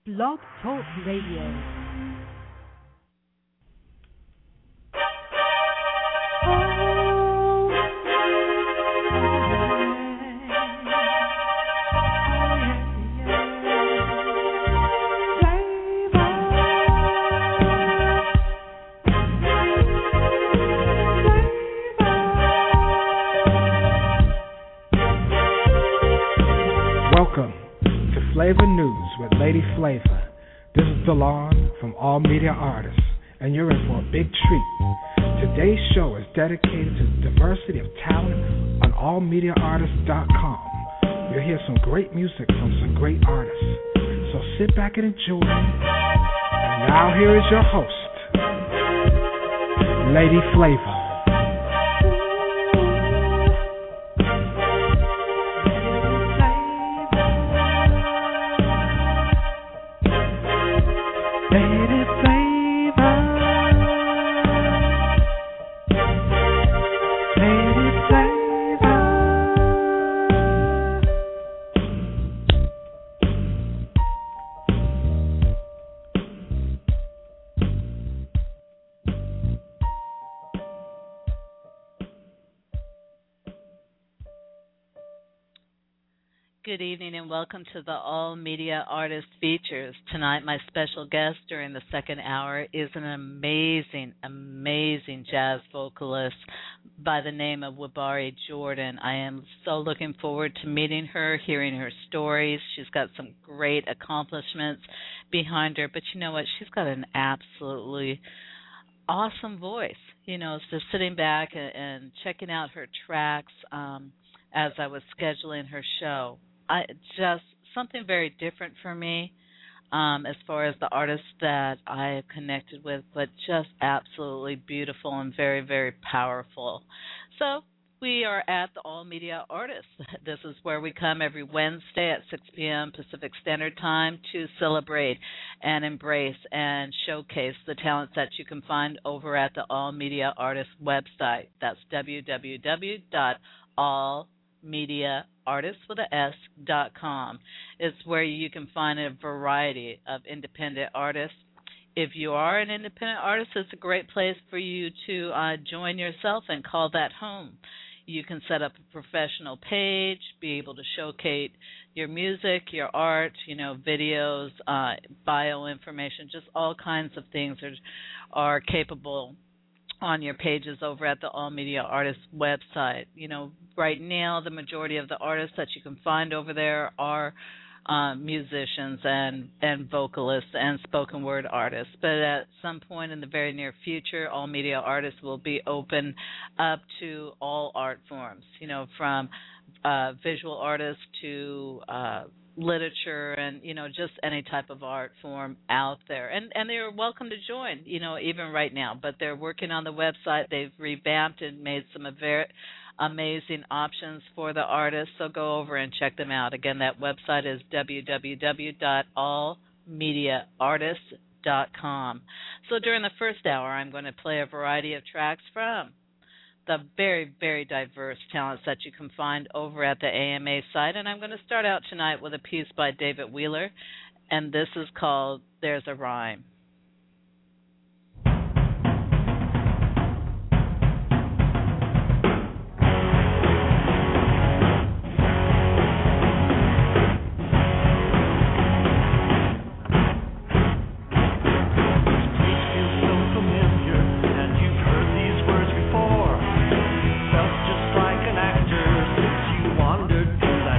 Blog Talk Radio. Welcome to Flavor News with Lady Flavor. This is DeLon from All Media Artists, and you're in for a big treat. Today's show is dedicated to the diversity of talent on allmediaartists.com. You'll hear some great music from some great artists. So sit back and enjoy. And now here is your host, Lady Flavor. Good evening and welcome to the All Media Artist Features. Tonight my special guest during the second hour is an amazing jazz vocalist by the name of Wibari Jordan. I am so looking forward to meeting her, hearing her stories. She's got some great accomplishments behind her, but you know what? She's got an absolutely awesome voice. You know, so sitting back and checking out her tracks as I was scheduling her show. Just something very different for me as far as the artists that I have connected with, but just absolutely beautiful and very, very powerful. So we are at the All Media Artists. This is where we come every Wednesday at 6 p.m. Pacific Standard Time to celebrate and embrace and showcase the talents that you can find over at the All Media Artists website. That's www.allmediaartists.com. It's where you can find a variety of independent artists. If you are an independent artist, it's a great place for you to join yourself and call that home. You can set up a professional page, be able to showcase your music, your art, you know, videos, bio information, just all kinds of things are capable on your pages over at the All Media Artists website. You know, right now the majority of the artists that you can find over there are musicians and vocalists and spoken word artists. But at some point in the very near future, All Media Artists will be open up to all art forms, you know, from visual artists to literature and, you know, just any type of art form out there. And they're welcome to join, you know, even right now. But they're working on the website. They've revamped and made some very amazing options for the artists. So go over and check them out. Again, that website is www.allmediaartists.com. So during the first hour, I'm going to play a variety of tracks from the very, very diverse talents that you can find over at the AMA site. And I'm going to start out tonight with a piece by David Wheeler, and this is called There's a Rhyme.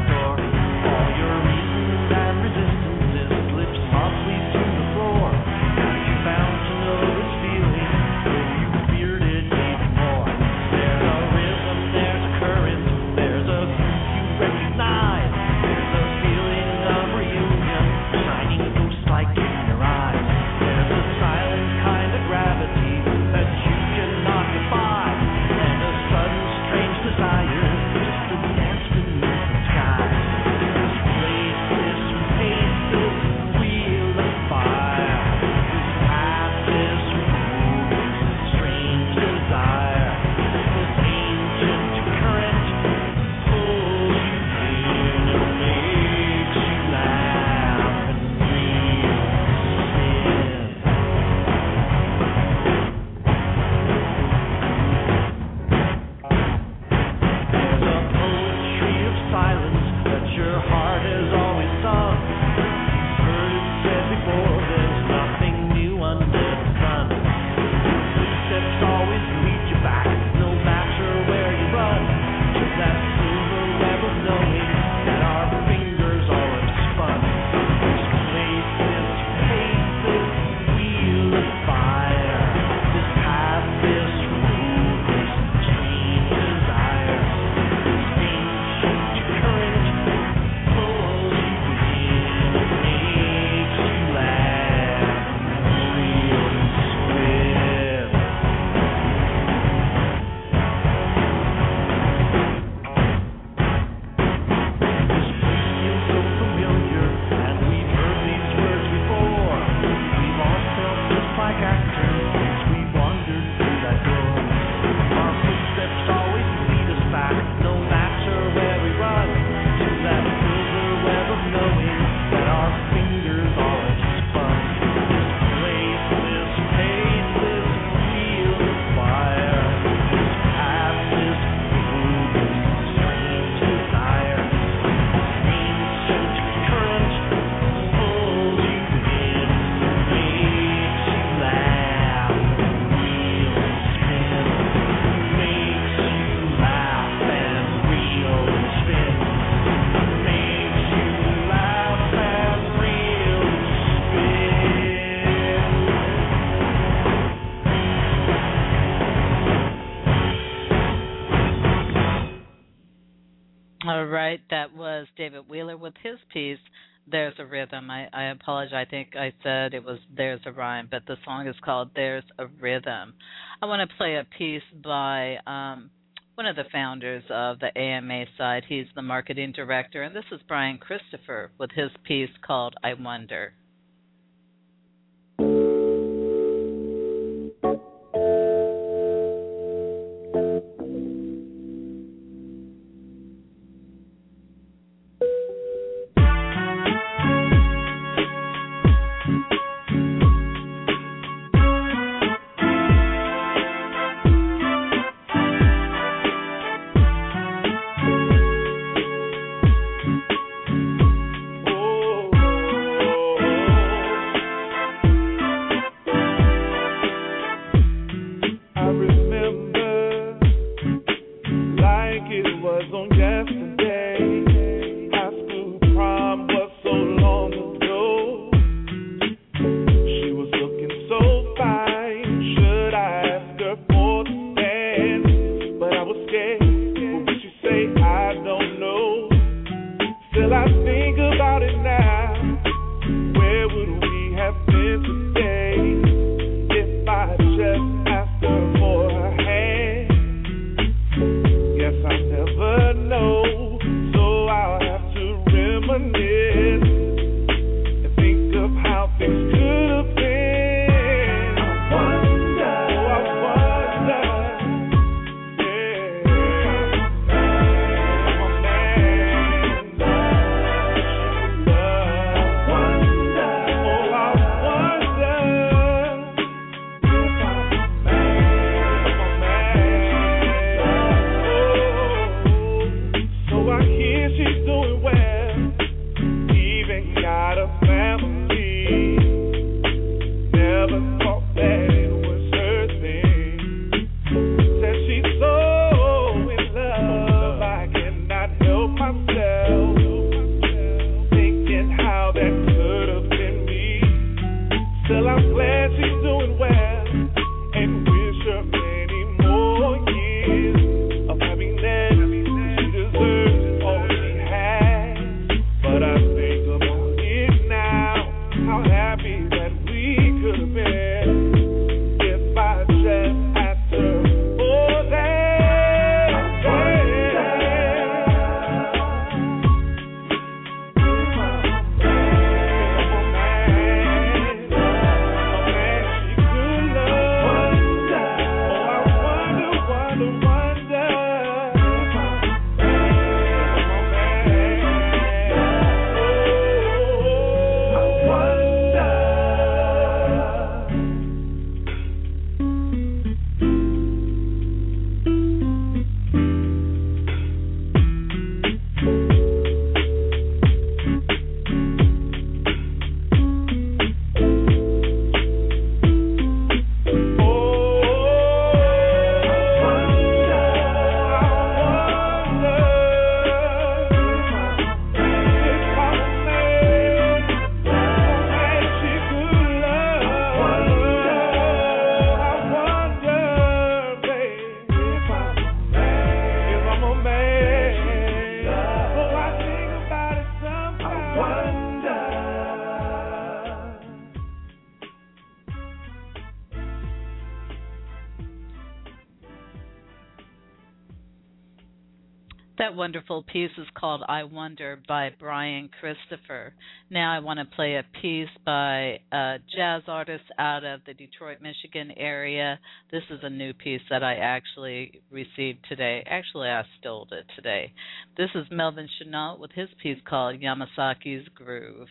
All your reasons and resistances slip softly to the floor. All right, that was David Wheeler with his piece, There's a Rhythm. I apologize. I think I said it was There's a Rhyme, but the song is called There's a Rhythm. I want to play a piece by one of the founders of the AMA side. He's the marketing director, and this is Brian Christopher with his piece called I Wonder. That wonderful piece is called I Wonder by Brian Christopher. Now I want to play a piece by a jazz artist out of the Detroit, Michigan area. This is a new piece that I actually received today. Actually, I stole it today. This is Melvin Chenault with his piece called Yamasaki's Groove.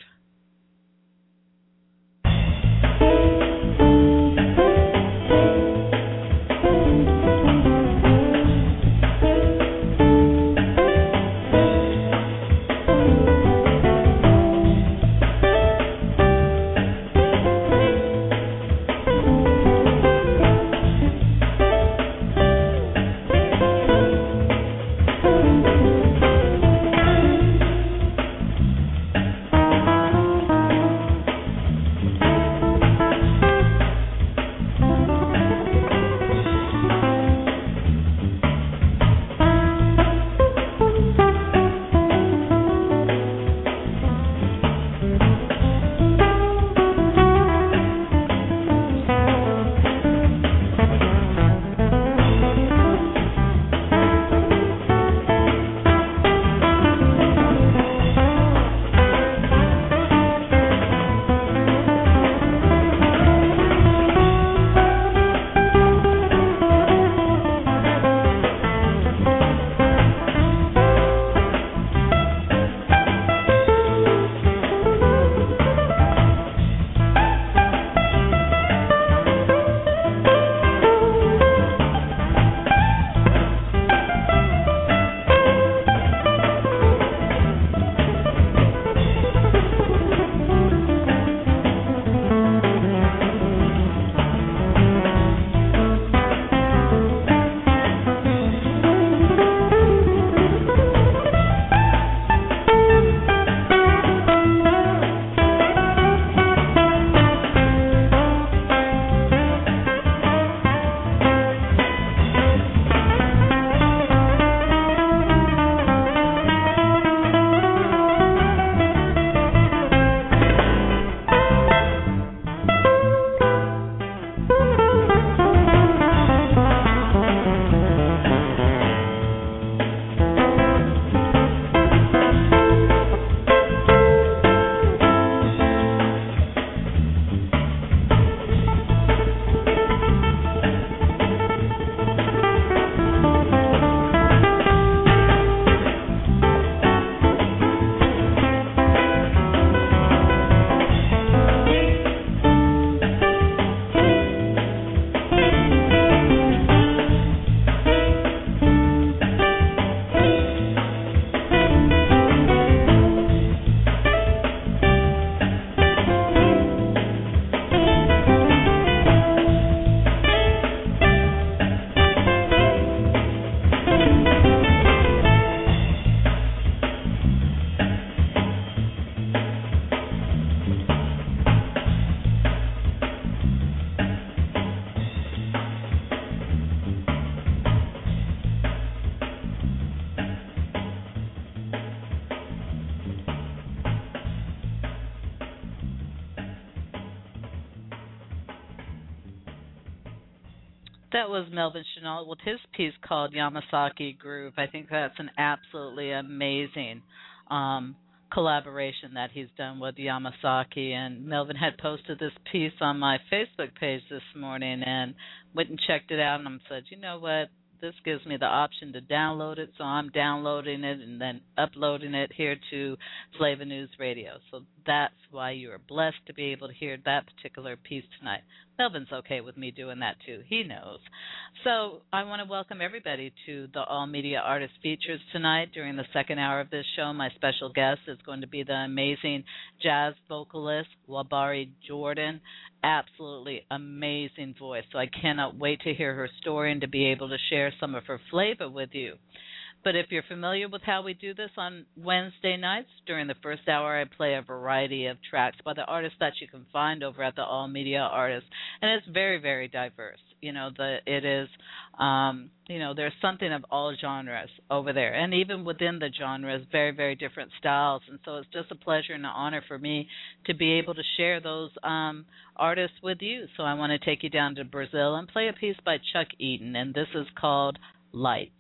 That was Melvin Chenault with his piece called Yamasaki Groove. I think that's an absolutely amazing um, collaboration that he's done with Yamasaki. And Melvin had posted this piece on my Facebook page this morning and went and checked it out. And I said, you know what? This gives me the option to download it, so I'm downloading it and then uploading it here to Flavor News Radio. So that's why you are blessed to be able to hear that particular piece tonight. Melvin's okay with me doing that too. He knows. So I want to welcome everybody to the All Media Artist Features tonight. During the second hour of this show, my special guest is going to be the amazing jazz vocalist Wabari Jordan. Absolutely amazing voice. So I cannot wait to hear her story and to be able to share some of her flavor with you. But if you're familiar with how we do this on Wednesday nights, during the first hour I play a variety of tracks by the artists that you can find over at the All Media Artists, and it's very, very diverse. There's something of all genres over there, and even within the genres, very, very different styles. And so it's just a pleasure and an honor for me to be able to share those artists with you. So I want to take you down to Brazil and play a piece by Chuck Eaton, and this is called Lights.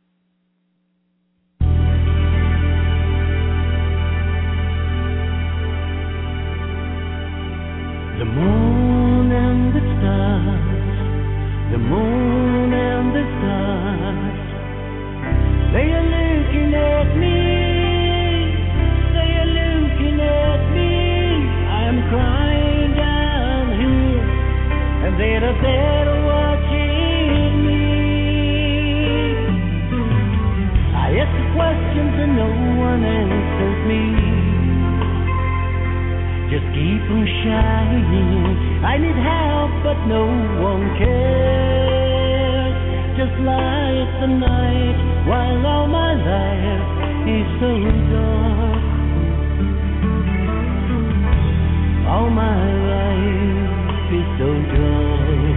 The moon and the stars, the moon and the stars, they are looking at me, they are looking at me. I am crying down here, and they are there watching me. I ask the questions and no one answers me. Just keep on shining. I need help, but no one cares. Just like the night, while all my life is so dark. All my life is so dark.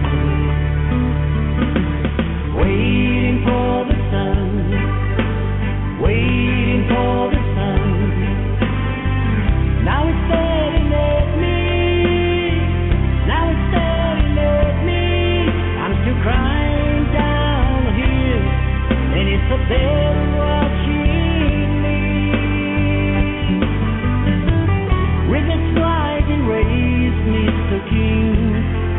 Waiting for the sun, waiting for the sun. Now it's staring at me, now it's staring at me. I'm still crying down here, and it's up there watching me. Regrets like erase me, Mr. King,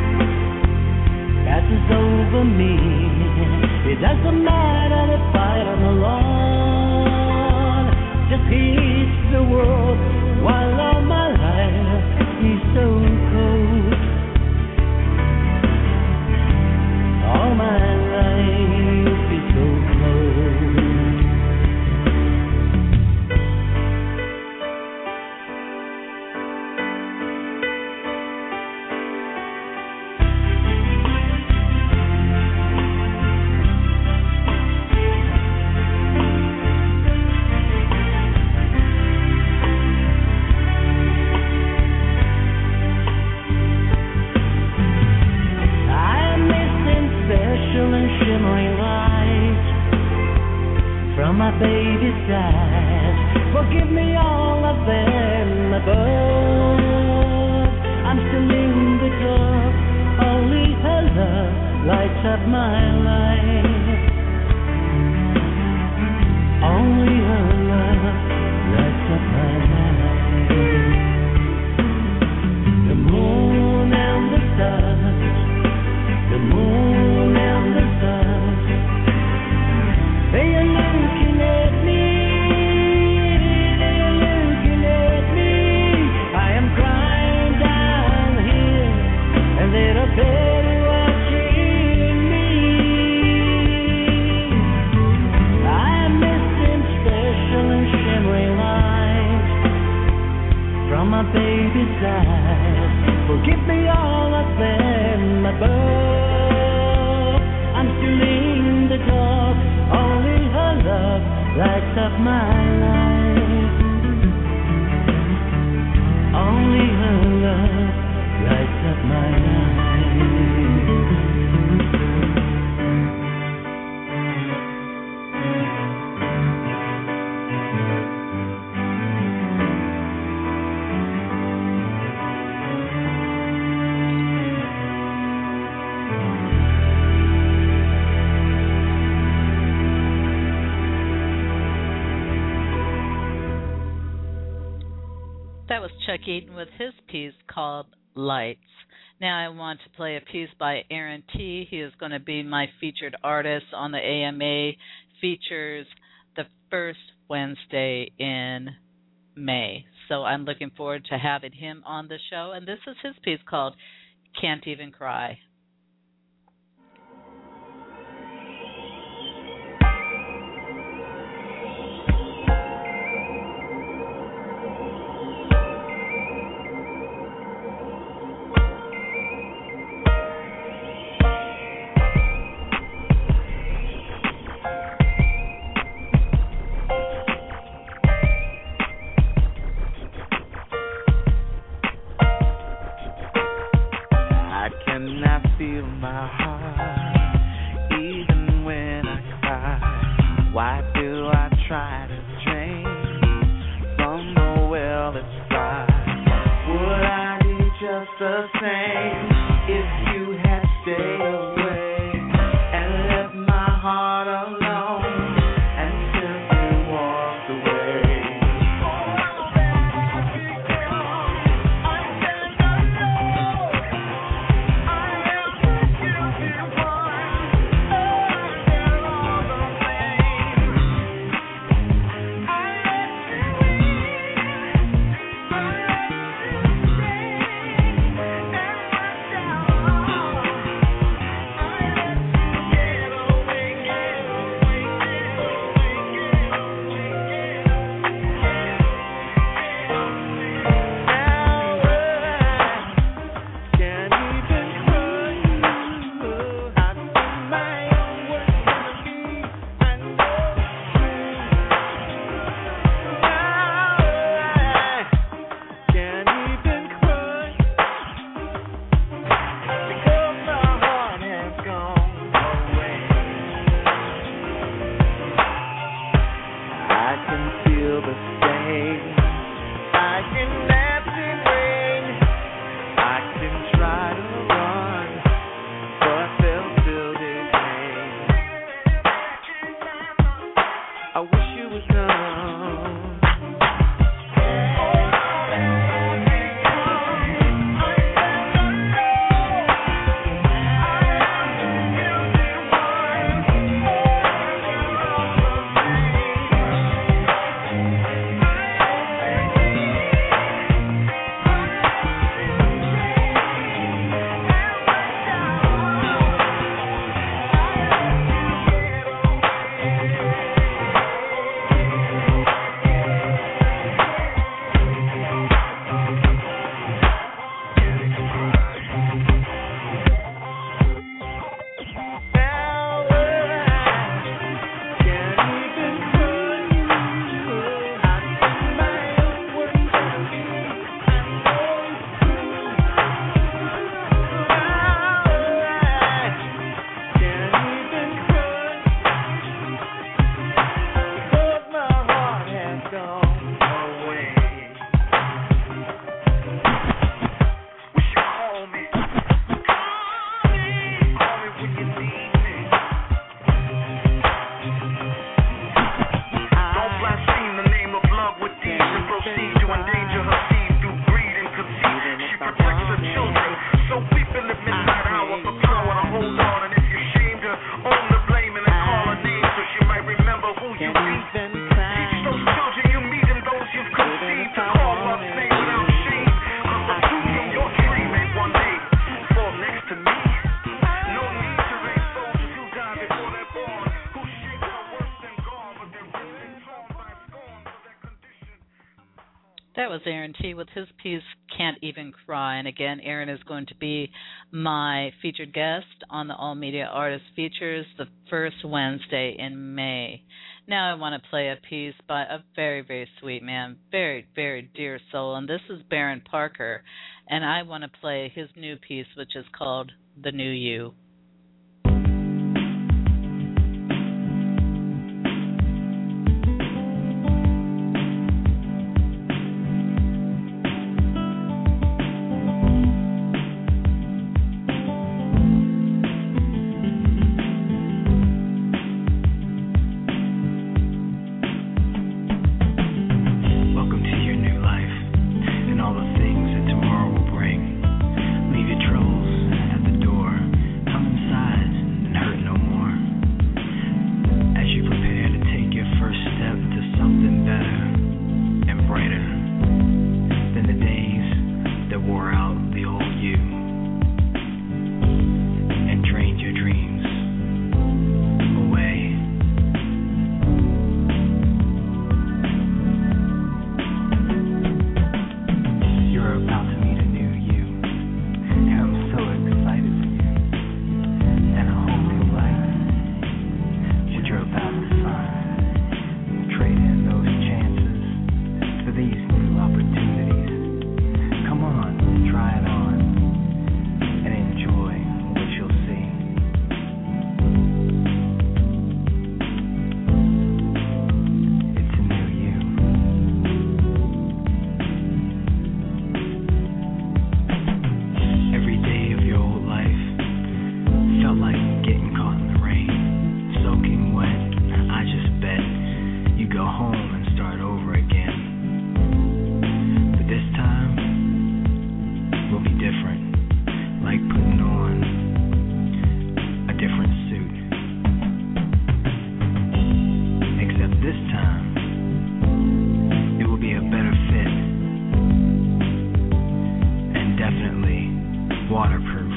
passes over me. It doesn't matter if I'm alone, just hit the world. While all my life is so cold, all my life is so cold. My baby's eyes, forgive me all of them above. I'm still in the dark, only her love lights up my life. Only her love lights up my life. The moon and the stars, the moon and the stars, they are looking at me, they are looking at me. I am crying down here, and they are there watching me. I am missing special and shimmering lights from my baby's eyes. Forgive me all of them above. I'm still in the dark. Only her love lights up my life. Only her love lights up my life. That was Chuck Eaton with his piece called Lights. Now I want to play a piece by Aaron T. He is going to be my featured artist on the AMA Features the first Wednesday in May. So I'm looking forward to having him on the show. And this is his piece called Can't Even Cry. That was Aaron T. with his piece, Can't Even Cry. And again, Aaron is going to be my featured guest on the All Media Artist Features the first Wednesday in May. Now I want to play a piece by a very, very sweet man, very, very dear soul. And this is Baron Parker. And I want to play his new piece, which is called The New You. Welcome to your new life. And waterproof.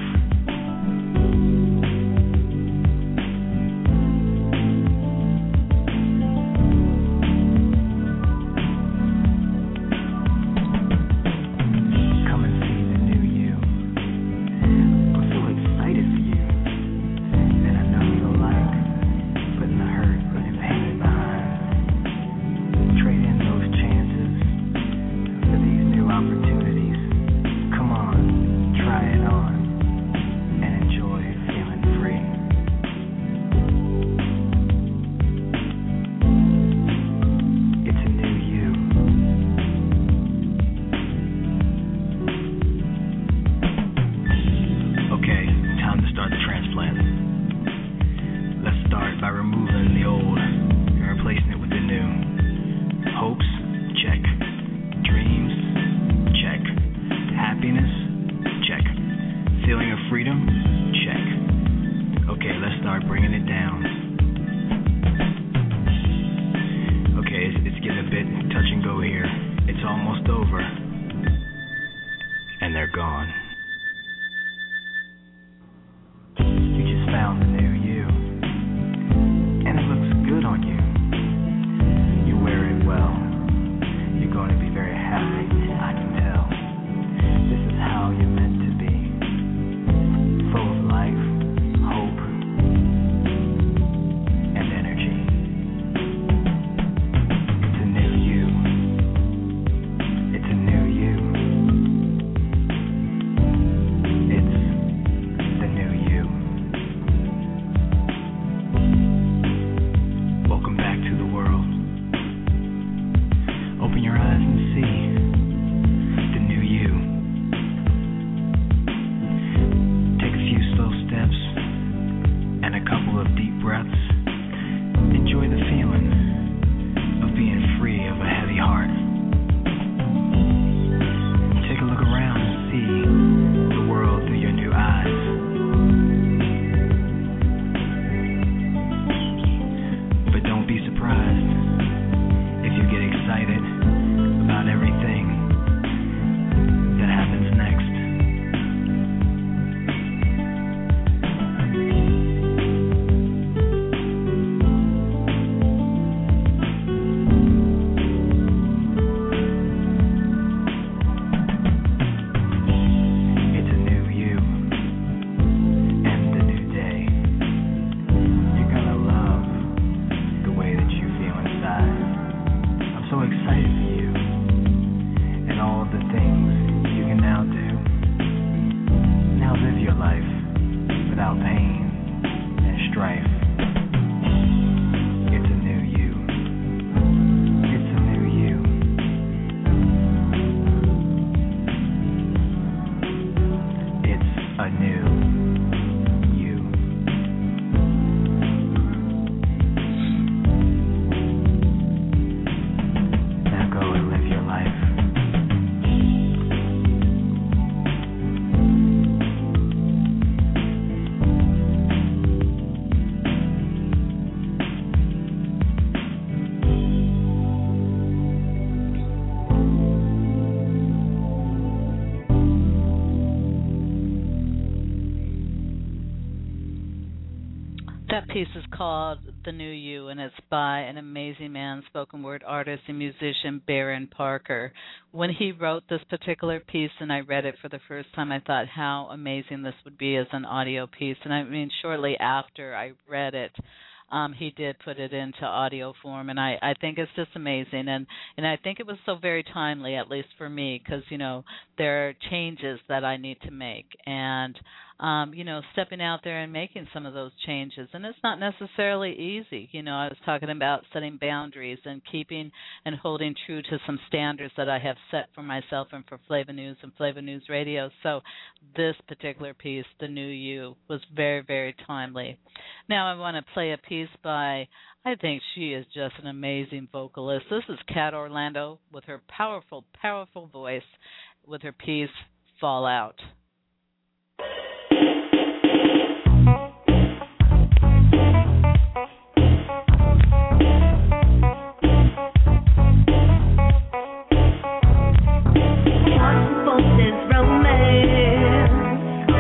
Come and see the new you. I'm so excited for you. And I know you'll like putting the hurt and the pain behind. Trade in those chances for these new opportunities. Come on, try it on, and enjoy feeling free. It's a new you. Okay, time to start the transplant. Let's start by removing the old and replacing it with the new. Hopes? Check. Dreams? Check. Happiness? Check. Feeling of freedom? Check. Okay, let's start bringing it down. Okay, it's getting a bit touch and go here. It's almost over. And they're gone. You just found the new you. And it looks good on you. You wear it well. You're going to be very happy, I can tell. This is how you're meant to be. Full of life, hope, and energy. It's a new you. It's a new you. It's the new you. Welcome back to the world. Open your eyes and see the new you. Take a few slow steps and a couple of deep breaths. Enjoy the feeling of being free of a heavy heart. Take a look around and see the world through your new eyes. But don't be surprised if you get excited about everything that happens next. It's a new you and a new day. You're gonna love the way that you feel inside. I'm so excited for you and all of the things you can now do. Now live your life without pain and strife. It's a new you. It's a new you. It's a new you. Now go and live your life. That piece is called The New You, and it's by an amazing man, spoken word artist and musician, Baron Parker. When he wrote this particular piece and I read it for the first time, I thought how amazing this would be as an audio piece. And I mean, shortly after I read it, he did put it into audio form, and I think it's just amazing. And I think it was so very timely, at least for me, because, you know, there are changes that I need to make. And stepping out there and making some of those changes. And it's not necessarily easy. You know, I was talking about setting boundaries and keeping and holding true to some standards that I have set for myself and for Flava News and Flava News Radio. So this particular piece, The New You, was very, very timely. Now I want to play a piece by, I think she is just an amazing vocalist. This is Kat Orlando with her powerful, powerful voice with her piece, Fallout. Forces romance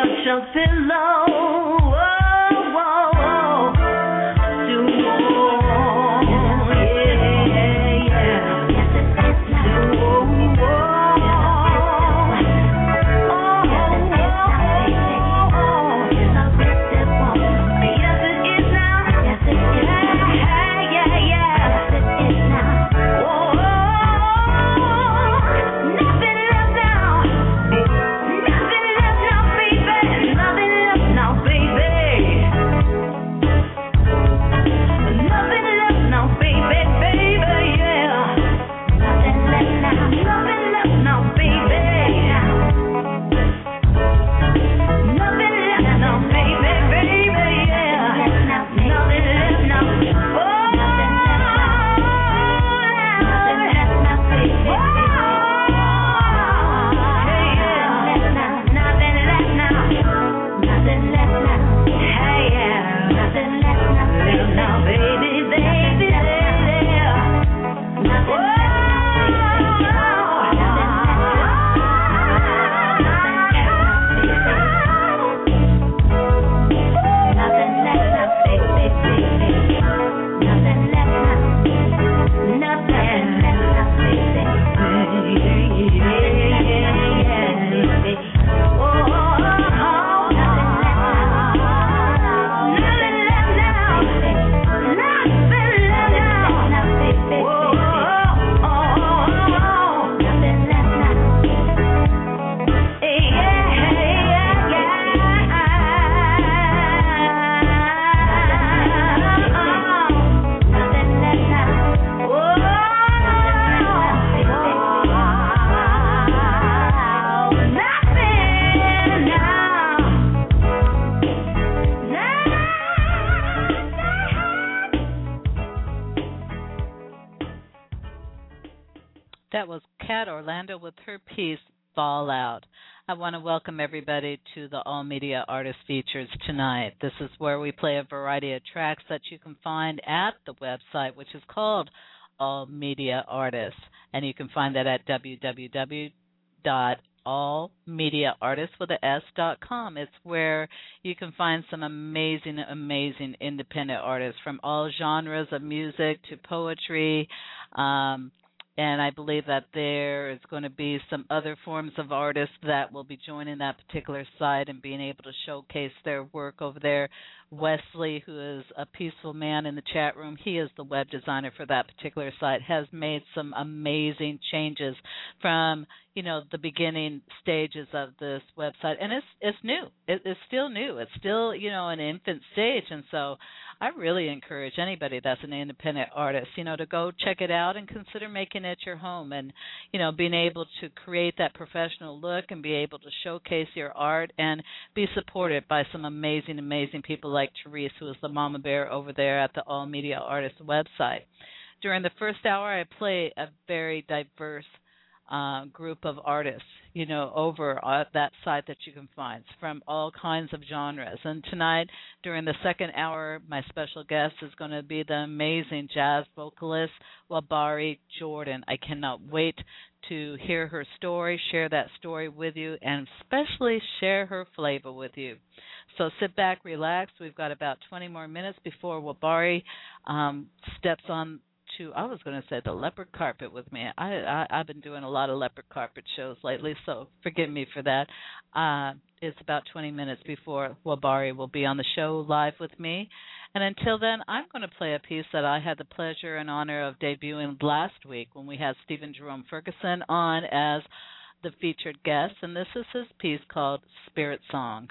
such a pillow. Oh, oh, oh. To warm, yeah, yeah. To warm, yes it is now. Yeah, yeah, yeah. Whoa, nothing left now. Nothing left now, baby. Nothing left now, baby. Nothing left now, baby, baby, yeah. Nothing left now. Nothing left now, baby. Nothing left now, baby, baby, yeah. Nothing left now. Oh, nothing left now, baby. Nothing left now. Nothing left now. Hey, yeah. Nothing left now, baby, baby, yeah. Nothing That was Kat Orlando with her piece, Fallout. I want to welcome everybody to the All Media Artist Features tonight. This is where we play a variety of tracks that you can find at the website, which is called All Media Artists. And you can find that at www.allmediaartists.com. It's where you can find some amazing, amazing independent artists from all genres of music to poetry, and I believe that there is going to be some other forms of artists that will be joining that particular site and being able to showcase their work over there. Wesley, who is a peaceful man in the chat room, he is the web designer for that particular site, has made some amazing changes from, the beginning stages of this website. And it's new. It's still new. It's still, an infant stage. And so I really encourage anybody that's an independent artist, to go check it out and consider making it your home and, being able to create that professional look and be able to showcase your art and be supported by some amazing, amazing people like Therese, who is the mama bear over there at the All Media Artists website. During the first hour, I play a very diverse group of artists, over at that site that you can find from all kinds of genres. And tonight, during the second hour, my special guest is going to be the amazing jazz vocalist, Wabari Jordan. I cannot wait to hear her story, share that story with you, and especially share her flavor with you. So sit back, relax. We've got about 20 more minutes before Wabari steps on to, I was going to say, the leopard carpet with me. I've been doing a lot of leopard carpet shows lately, so forgive me for that. It's about 20 minutes before Wabari will be on the show live with me. And until then, I'm going to play a piece that I had the pleasure and honor of debuting last week when we had Stephen Jerome Ferguson on as the featured guest. And this is his piece called Spirit Song.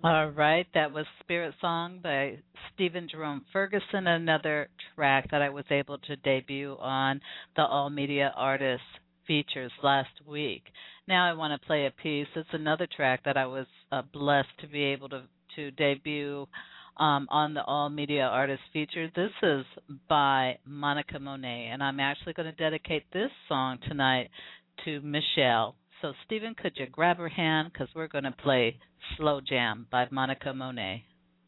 All right, that was Spirit Song by Stephen Jerome Ferguson, another track that I was able to debut on the All Media Artists features last week. Now I want to play a piece. It's another track that I was blessed to be able to debut on the All Media Artists feature. This is by Monica Monet, and I'm actually going to dedicate this song tonight to Michelle. So, Stephen, could you grab her hand? Because we're going to play Slow Jam by Monica Monet.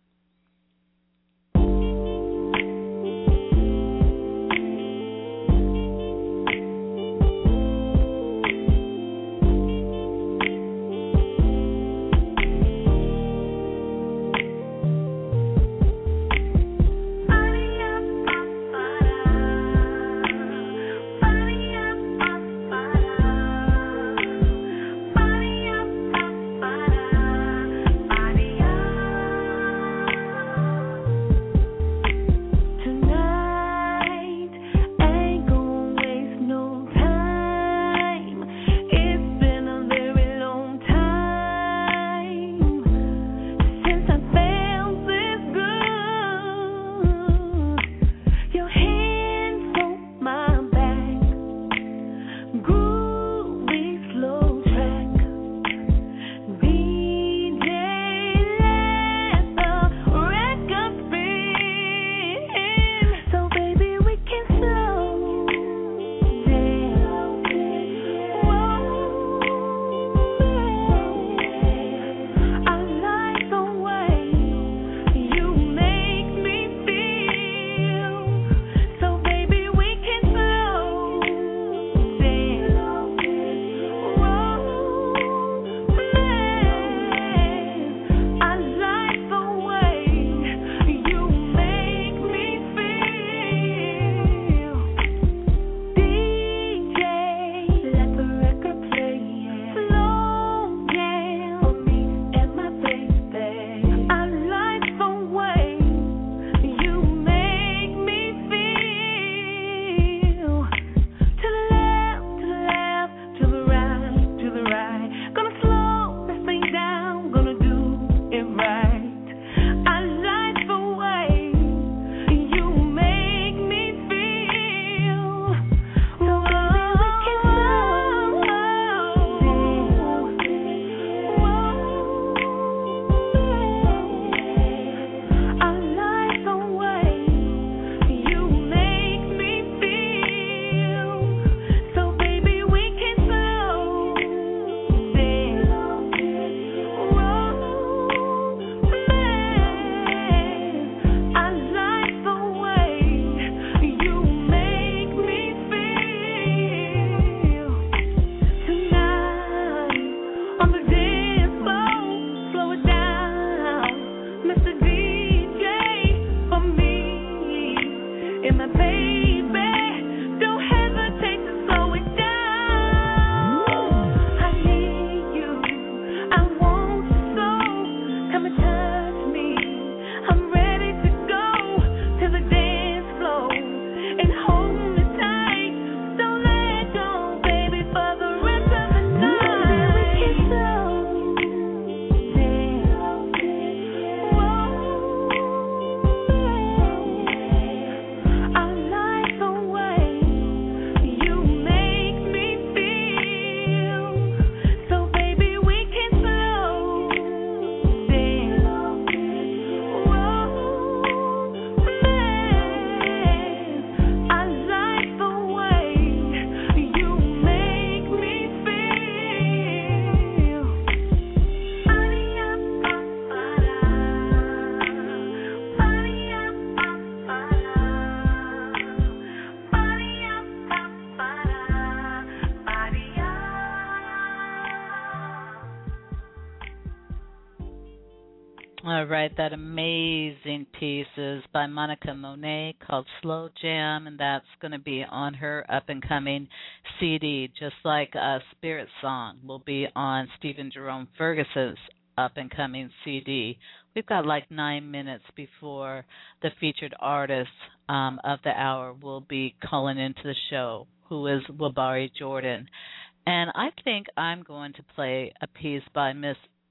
All right, that amazing piece is by Monica Monet called Slow Jam, and that's going to be on her up-and-coming CD, just like Spirit Song will be on Stephen Jerome Ferguson's up-and-coming CD. We've got like 9 minutes before the featured artist of the hour will be calling into the show, who is Wabari Jordan. And I think I'm going to play a piece by Miss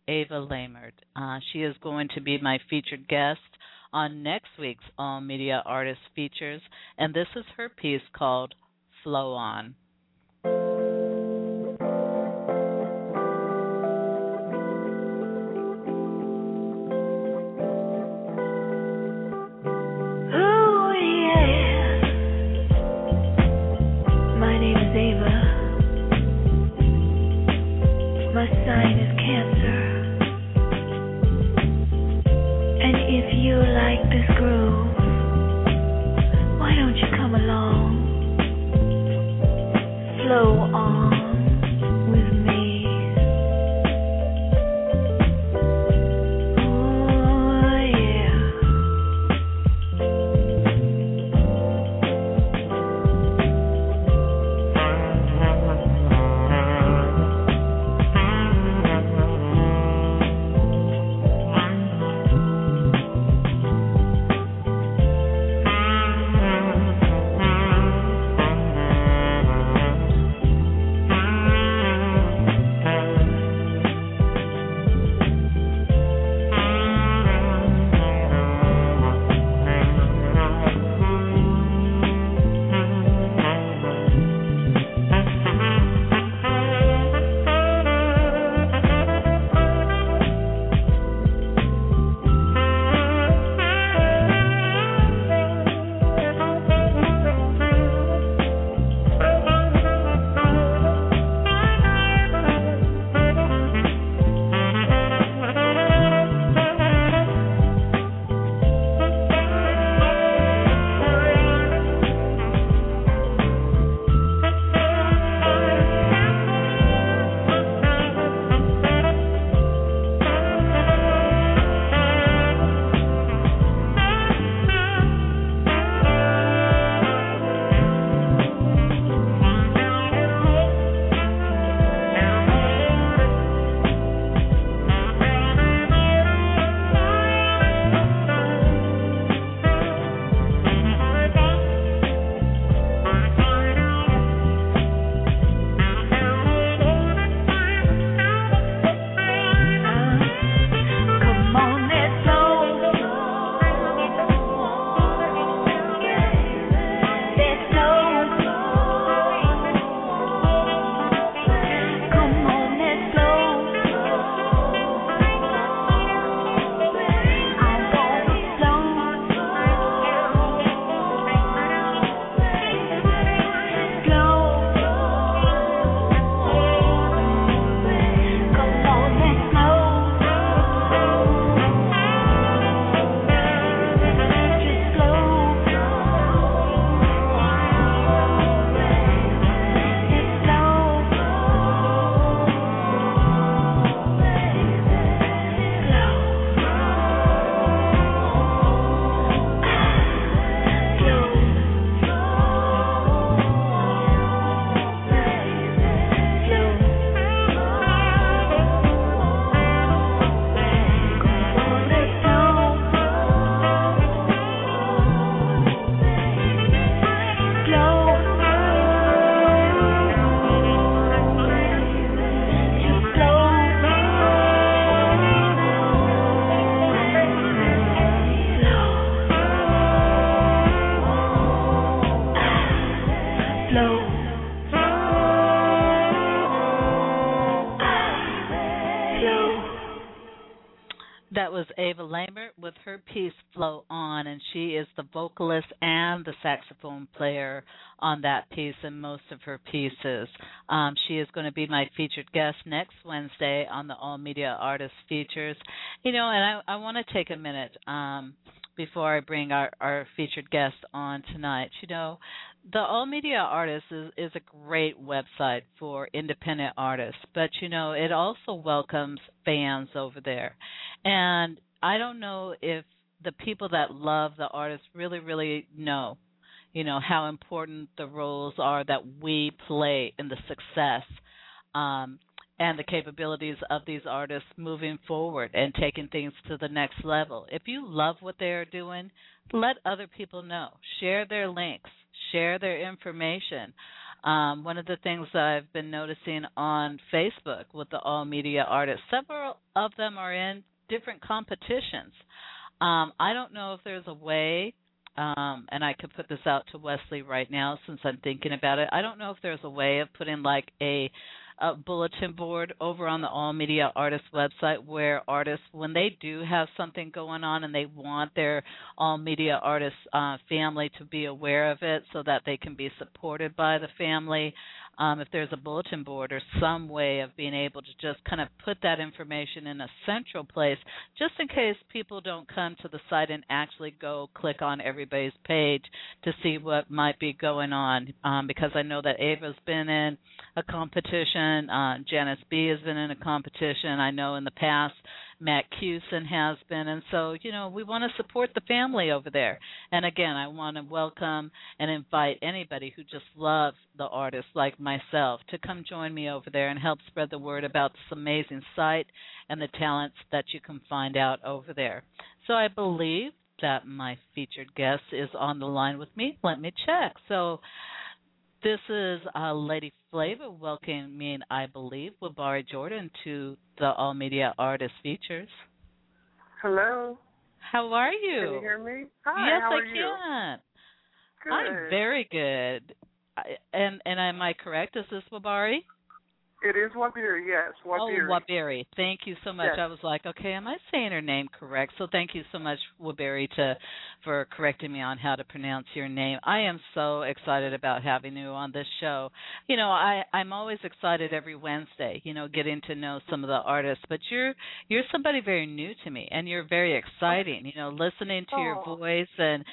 Ava Lamert. She is going to be my featured guest on next week's All Media Artist Features, and this is her piece called Flow On. My sign is Cancer, and if you like this groove, why don't you come along, flow on with me. That was Ava Lamert with her piece Flow On, and she is the vocalist and the saxophone player on that piece and most of her pieces. She is going to be my featured guest next Wednesday on the All Media Artist Features. You know, and I want to take a minute before I bring our featured guest on tonight. You know, the All Media Artist is a great website for independent artists, but, you know, it also welcomes fans over there. And I don't know if the people that love the artist really, really know, you know, how important the roles are that we play in the success and the capabilities of these artists moving forward and taking things to the next level. If you love what they're doing, let other people know. Share their links. Share their information. One of the things that I've been noticing on Facebook with the All Media Artists, several of them are in different competitions. I don't know if there's a way, and I could put this out to Wesley right now since I'm thinking about it. I don't know if there's a way of putting like a bulletin board over on the All Media Artists website where artists, when they do have something going on and they want their All Media Artists family to be aware of it so that they can be supported by the family, if there's a bulletin board or some way of being able to just kind of put that information in a central place, just in case people don't come to the site and actually go click on everybody's page to see what might be going on. Because I know that Ava's been in a competition, Janice B has been in a competition. I know in the past Matt Cusin has been, and so, we want to support the family over there. And again, I want to welcome and invite anybody who just loves the artists like myself to come join me over there and help spread the word about this amazing site and the talents that you can find out over there. So I believe that my featured guest is on the line with me. Let me check. So this is Lady Flava welcoming, I believe, Wabari Jordan to the All Media Artist Features. Hello. How are you? Can you hear me? Hi, yes, how are I you? can. Good. I'm very good. And am I correct? Is this Wabari? It is Wabiri, yes. Wabiri. Oh, Wabiri. Thank you so much. Yes. I was like, okay, am I saying her name correct? So thank you so much, Wabiri, for correcting me on how to pronounce your name. I am so excited about having you on this show. I'm always excited every Wednesday, getting to know some of the artists. But you're somebody very new to me, and you're very exciting. Listening to your voice and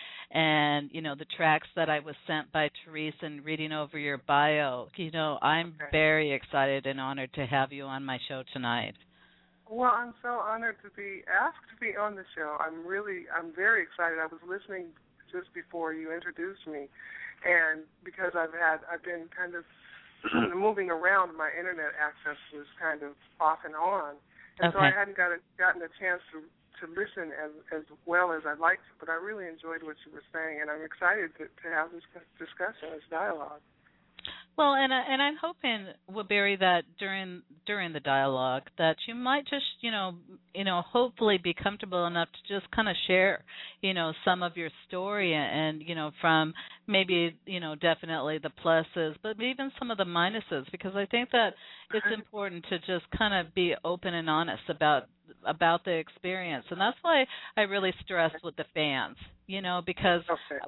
the tracks that I was sent by Therese and reading over your bio. I'm very excited and honored to have you on my show tonight. Well, I'm so honored to be asked to be on the show. I'm very excited. I was listening just before you introduced me, and because I've been kind of moving around, my internet access was kind of off and on, and so I hadn't gotten a chance to listen as well as I'd like to, but I really enjoyed what you were saying, and I'm excited to have this discussion, this dialogue. Well, and I'm hoping, Wabiri, that during the dialogue that you might just, hopefully be comfortable enough to just kind of share, some of your story and from maybe, definitely the pluses, but even some of the minuses, because I think that it's important to just kind of be open and honest about the experience. And that's why I really stress with the fans, because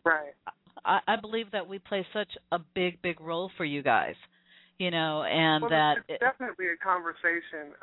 I believe that we play such a big, big role for you guys, and that it's definitely a conversation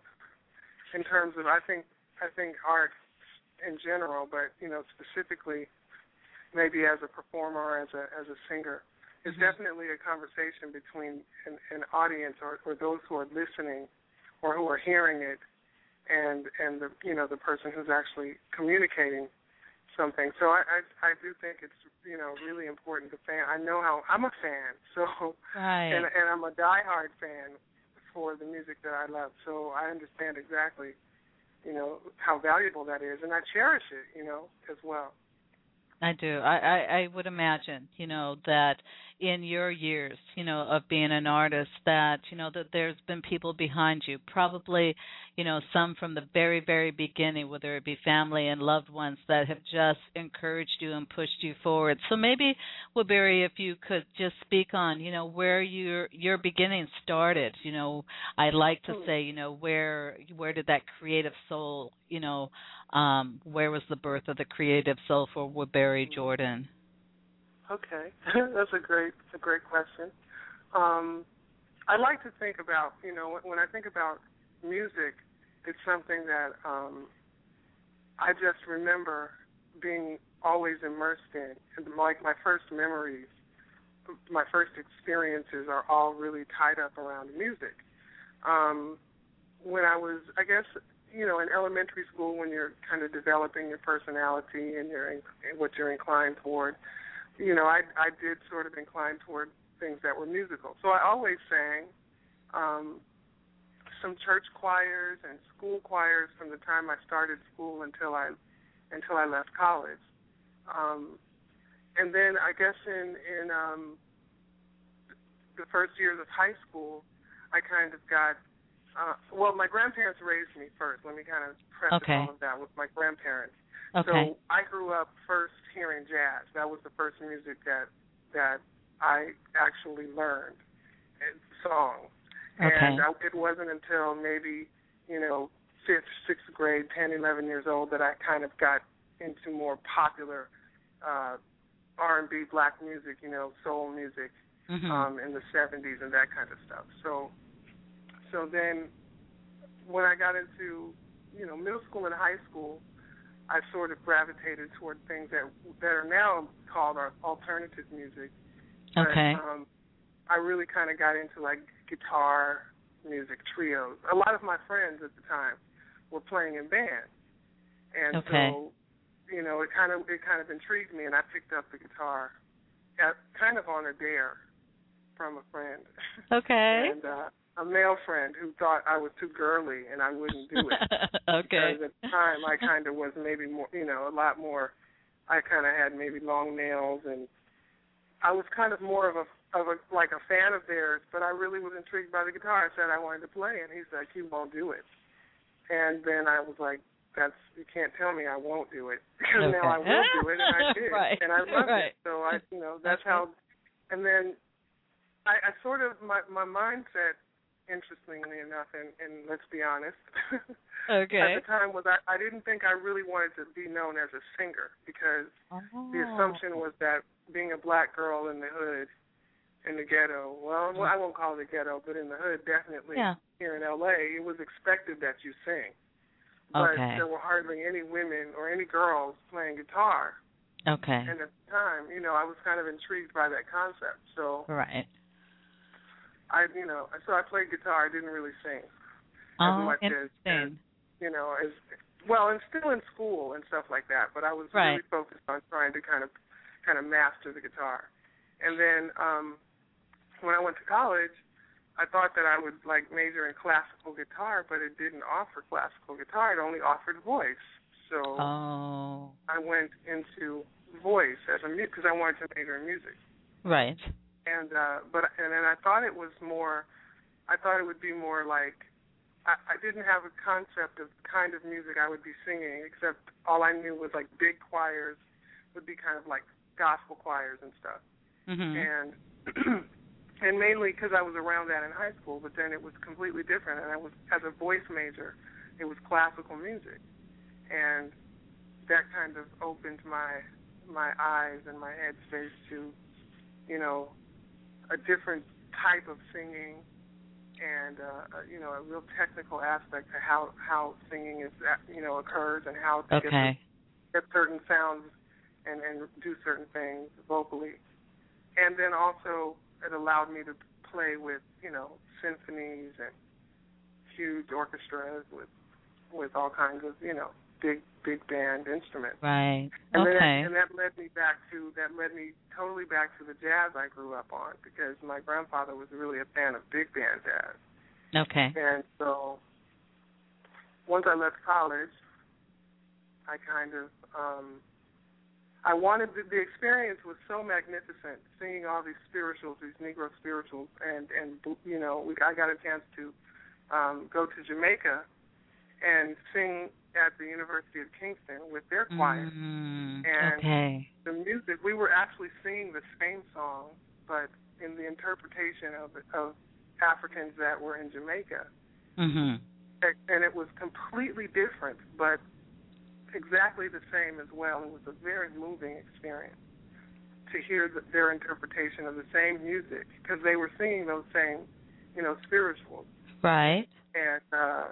in terms of I think art in general, but specifically maybe as a performer or as a singer, it's definitely a conversation between an audience or those who are listening or who are hearing it and the person who's actually communicating something. So I do think it's really important to fan. I know how I'm a fan, so and I'm a diehard fan for the music that I love. So I understand exactly how valuable that is, and I cherish it as well. I do. I would imagine, that in your years, of being an artist, that, that there's been people behind you, probably, some from the very, very beginning, whether it be family and loved ones that have just encouraged you and pushed you forward. So maybe, Wabiri, if you could just speak on, where your beginning started. I'd like to say, where did that creative soul, where was the birth of the creative soul for Wabiri Jordan? Okay, that's a great question. I like to think about, when I think about music, it's something that I just remember being always immersed in. And like my first memories, my first experiences are all really tied up around music. When I was, I guess, in elementary school, when you're kind of developing your personality and what you're inclined toward, I did sort of incline toward things that were musical. So I always sang some church choirs and school choirs from the time I started school until I left college. And then I guess in the first years of high school, I kind of got, well, my grandparents raised me first. Let me kind of preface all of that with my grandparents. Okay. So I grew up first hearing jazz. That was the first music that I actually learned, song. Okay. And it wasn't until maybe, 5th, 6th grade, 10, 11 years old that I kind of got into more popular R&B, black music, soul music in the 70s and that kind of stuff. So then when I got into, middle school and high school, I sort of gravitated toward things that are now called alternative music. Okay. But, I really kind of got into like guitar music, trios. A lot of my friends at the time were playing in bands, and so it kind of intrigued me, and I picked up the guitar, kind of on a dare from a friend. Okay. And a male friend who thought I was too girly and I wouldn't do it. Okay. Because at the time I kind of was maybe more, a lot more. I kind of had maybe long nails, and I was kind of more of a fan of theirs, but I really was intrigued by the guitar. I said I wanted to play, and he's like, "You won't do it." And then I was like, you can't tell me I won't do it, because now I will do it, and I did, right. and I loved right. it. So that's how. And then I sort of my mindset, interestingly enough, and let's be honest, at the time was I didn't think I really wanted to be known as a singer, because the assumption was that being a black girl in the hood, in the ghetto, well, I won't call it the ghetto, but in the hood, definitely here in L.A., it was expected that you sing. But there were hardly any women or any girls playing guitar. Okay. And at the time, I was kind of intrigued by that concept. So right. So I played guitar. I didn't really sing as much as well, and still in school and stuff like that. But I was really focused on trying to kind of master the guitar. And then when I went to college, I thought that I would major in classical guitar, but it didn't offer classical guitar. It only offered voice. So I went into voice because I wanted to major in music. Right. And then I thought it was more. I thought it would be more like. I didn't have a concept of the kind of music I would be singing, except all I knew was big choirs would be kind of like gospel choirs and stuff. And and mainly because I was around that in high school, but then it was completely different. And I was, as a voice major, it was classical music, and that kind of opened my eyes and my head space to, a different type of singing, and a real technical aspect to how singing is occurs, and how to get certain sounds and do certain things vocally. And then also it allowed me to play with, symphonies and huge orchestras with all kinds of, big band instruments. Right. And that led me totally back to the jazz I grew up on, because my grandfather was really a fan of big band jazz. Okay. And so once I left college, I kind of I wanted the experience was so magnificent, singing all these spirituals, these Negro spirituals, and I got a chance to go to Jamaica and sing at the University of Kingston with their choir. And the music, we were actually singing the same song, but in the interpretation of Africans that were in Jamaica. And it was completely different, but exactly the same as well. It was a very moving experience to hear their interpretation of the same music, because they were singing those same, spirituals. Right. And,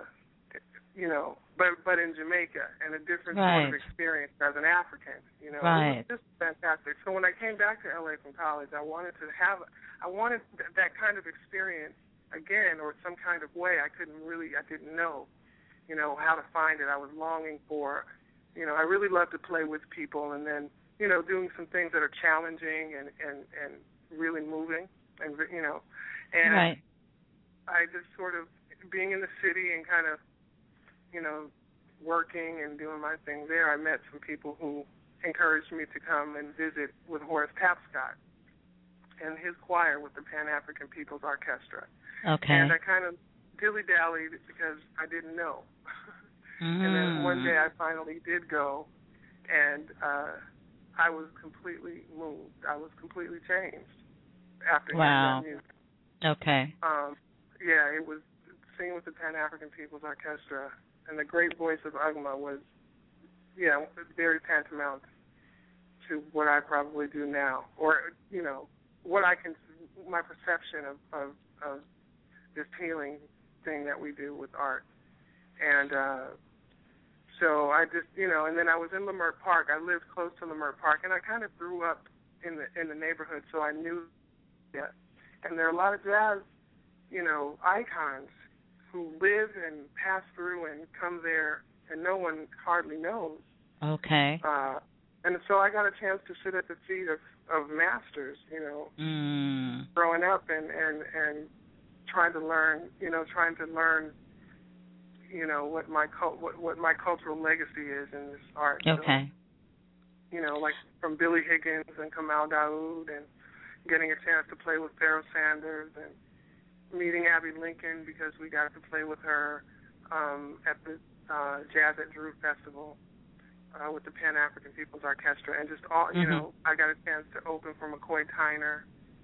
but in Jamaica, and a different sort of experience as an African, It was just fantastic. So when I came back to LA from college, I wanted that kind of experience again, or some kind of way. I didn't know, how to find it. I was longing for, I really love to play with people, and then, doing some things that are challenging and really moving, and and I just sort of being in the city and kind of, working and doing my thing there, I met some people who encouraged me to come and visit with Horace Tapscott. and his choir with the Pan African People's Orchestra. Okay. And I kind of dilly-dallied because I didn't know. And then one day I finally did go, and I was completely moved. I was completely changed after hearing that music. Okay. Yeah, it was singing with the Pan African People's Orchestra, and the great voice of Ugma was, very tantamount to what I probably do now, or what I can, my perception of this healing thing that we do with art, and so I just, and then I was in Leimert Park. I lived close to Leimert Park, and I kind of grew up in the neighborhood, so I knew that. And there are a lot of jazz, icons who live and pass through and come there, and no one hardly knows. Okay. And so I got a chance to sit at the feet of masters, growing up and trying to learn, what my cultural legacy is in this art. Okay. So, like from Billy Higgins and Kamal Daoud, and getting a chance to play with Pharoah Sanders, and meeting Abby Lincoln because we got to play with her at the Jazz at Drew Festival with the Pan African People's Orchestra, and just all, I got a chance to open for McCoy Tyner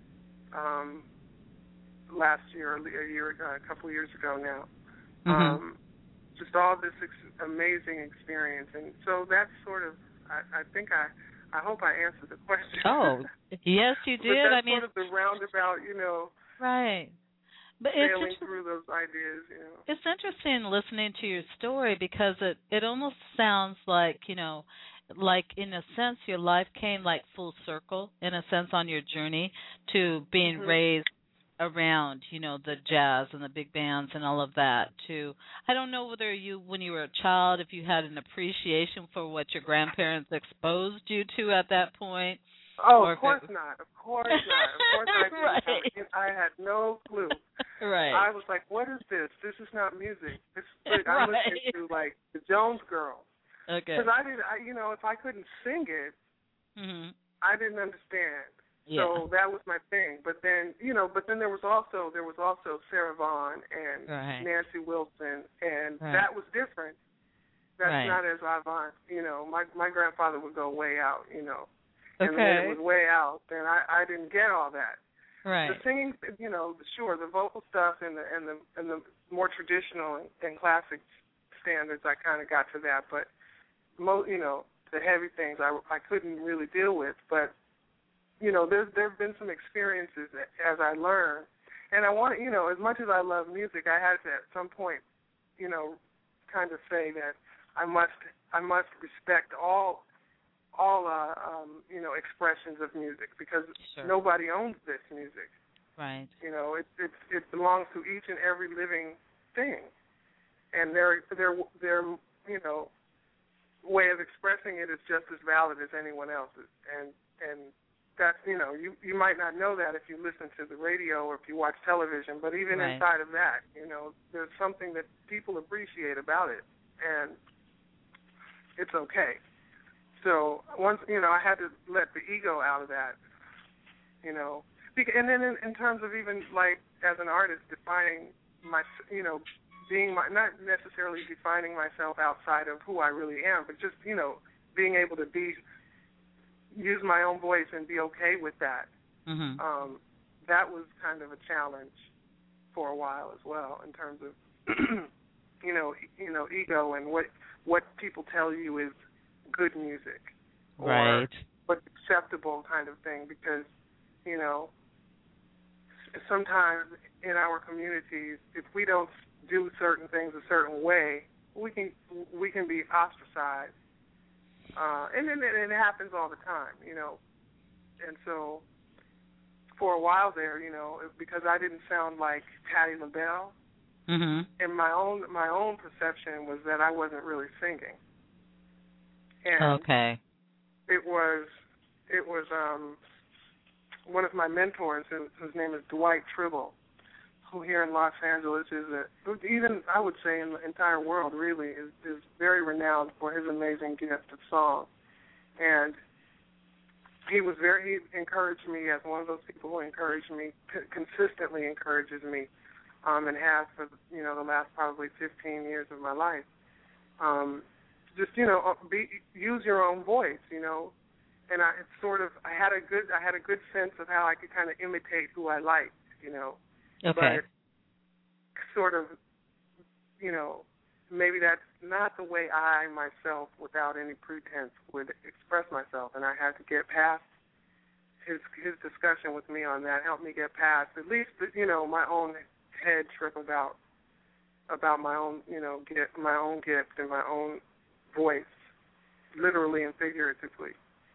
last year, a couple of years ago now. Just all this amazing experience, and so that's sort of, I think I hope I answered the question. Oh, yes, you did. But that's sort of the roundabout, right. But sailing through those ideas, It's interesting listening to your story because it almost sounds like, like in a sense your life came like full circle, in a sense, on your journey to being raised around, the jazz and the big bands and all of that. I don't know whether you, when you were a child, if you had an appreciation for what your grandparents exposed you to at that point. Oh, of course not. Of course not. Of course I didn't. Right. I had no clue. Right. I was like, what is this? This is not music. I'm listening to, like, the Jones Girls. Okay. Because if I couldn't sing it, I didn't understand. Yeah. So that was my thing. But then, there was also Sarah Vaughan and Nancy Wilson, and that was different. That's not as avant. My grandfather would go way out, And when it was way out, then I didn't get all that. Right. The singing, sure, the vocal stuff and the more traditional and classic standards, I kind of got to that. But the heavy things I couldn't really deal with. But there've been some experiences as I learned, and I want as much as I love music, I had to at some point, kind of say that I must respect all expressions of music, because nobody owns this music. Right. It belongs to each and every living thing, and their way of expressing it is just as valid as anyone else's. And that's you might not know that if you listen to the radio or if you watch television, but even inside of that, there's something that people appreciate about it, and it's okay. So once, I had to let the ego out of that, and then in terms of even like as an artist defining my, not necessarily defining myself outside of who I really am, but just, being able to use my own voice and be okay with that. That was kind of a challenge for a while as well, in terms of, ego and what people tell you is good music, or what's acceptable kind of thing, because sometimes in our communities, if we don't do certain things a certain way, we can be ostracized, and it happens all the time, and so for a while there, because I didn't sound like Patti LaBelle, and my own perception was that I wasn't really singing. And it was one of my mentors, whose name is Dwight Tribble, who here in Los Angeles even I would say in the entire world really is very renowned for his amazing gift of song. And he encouraged me as one of those people who encouraged me, consistently encourages me, and has for the last probably 15 years of my life. Just use your own voice, and I had a good sense of how I could kind of imitate who I liked, Okay. But sort of, maybe that's not the way I myself, without any pretense, would express myself, and I had to get past his discussion with me on that. Helped me get past at least my own head trip about my own gift and my own voice, literally and figuratively.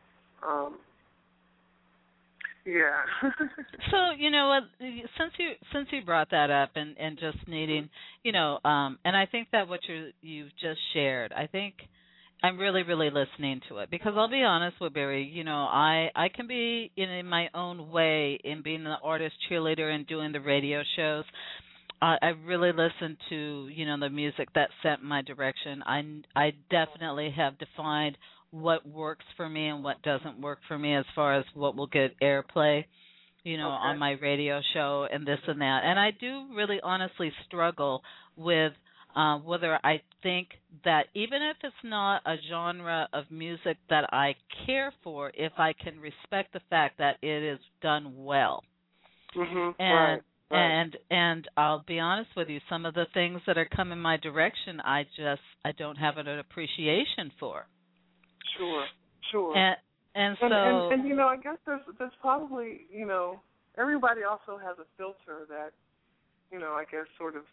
Yeah. So what? Since you brought that up and just needing, and I think that what you've just shared, I think I'm really, really listening to it, because I'll be honest with Barry, I can be in my own way in being the artist cheerleader and doing the radio shows. I really listen to the music that set my direction. I definitely have defined what works for me and what doesn't work for me as far as what will get airplay, on my radio show and this and that. And I do really honestly struggle with whether I think that even if it's not a genre of music that I care for, if I can respect the fact that it is done well. Mm-hmm. And Right. And I'll be honest with you, some of the things that are coming my direction, I don't have an appreciation for. Sure. And so I guess there's probably everybody also has a filter that I guess sort of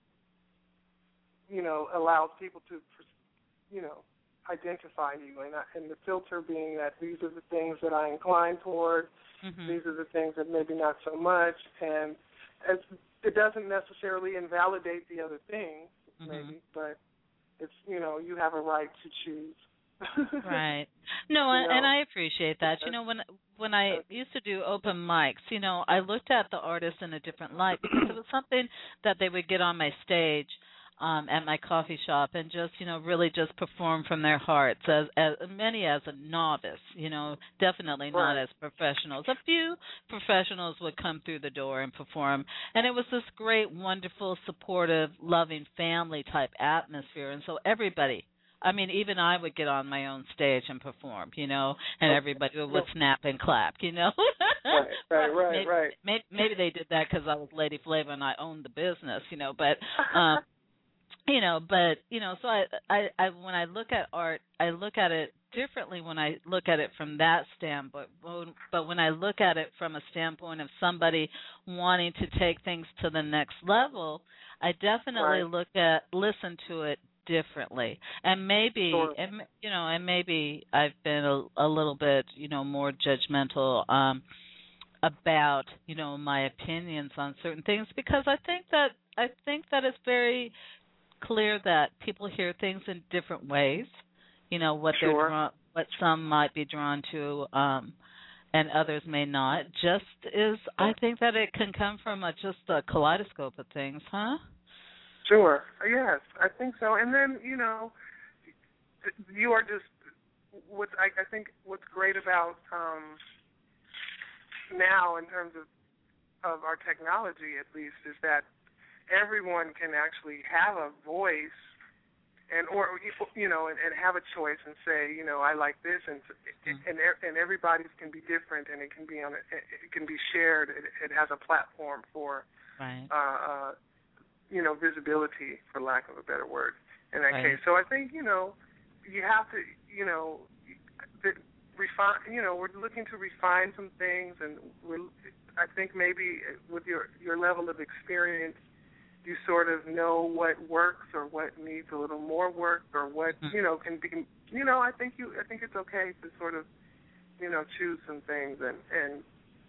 allows people to identify you, and the filter being that these are the things that I incline toward, these are the things that maybe not so much, and it doesn't necessarily invalidate the other things, maybe, but it's you have a right to choose. Right. No, and I appreciate that. When I used to do open mics, I looked at the artist in a different light, because it was something that they would get on my stage at my coffee shop and just, really just perform from their hearts, as many as a novice, definitely not as professionals. A few professionals would come through the door and perform, and it was this great, wonderful, supportive, loving family type atmosphere. And so everybody, even I would get on my own stage and perform, and everybody would snap and clap, Right. Maybe they did that because I was Lady Flavor and I owned the business, but so I when I look at art, I look at it differently when I look at it from that standpoint. But when I look at it from a standpoint of somebody wanting to take things to the next level, I definitely listen to it differently. And maybe, and maybe I've been a little bit, more judgmental about, my opinions on certain things, because I think that it's very clear that people hear things in different ways. What what some might be drawn to, and others may not. I think that it can come from just a kaleidoscope of things, huh? Sure. Yes, I think so. And then you are just I think what's great about now in terms of our technology, at least, is that everyone can actually have a voice and have a choice and say, I like this, and everybody's can be different, and it can be shared. It has a platform for visibility, for lack of a better word, in that case. So I think you have to refine. We're looking to refine some things, and I think maybe with your level of experience, you sort of know what works or what needs a little more work, or what can be. I think it's okay to sort of choose some things and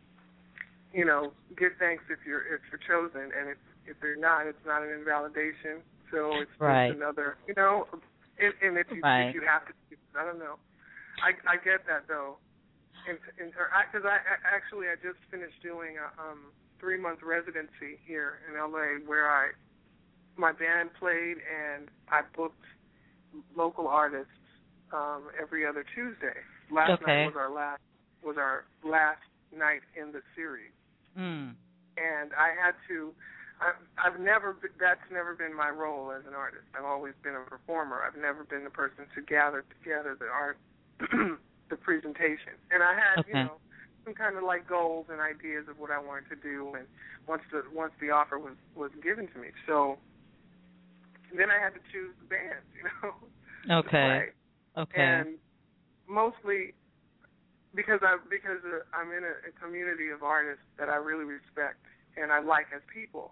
give thanks if you're chosen, and if they're not, it's not an invalidation. So it's just another, and if you have to, I don't know. I get that though, because I just finished doing a 3-month residency here in LA where my band played, and I booked local artists every other Tuesday. Last night was our last our last night in the series, and I had to. That's never been my role as an artist. I've always been a performer. I've never been the person to gather together the art, the presentation. And I had, some kind of like goals and ideas of what I wanted to do. And once the offer was given to me, so then I had to choose the band, to play. Okay. And mostly because I'm in a community of artists that I really respect and I like as people.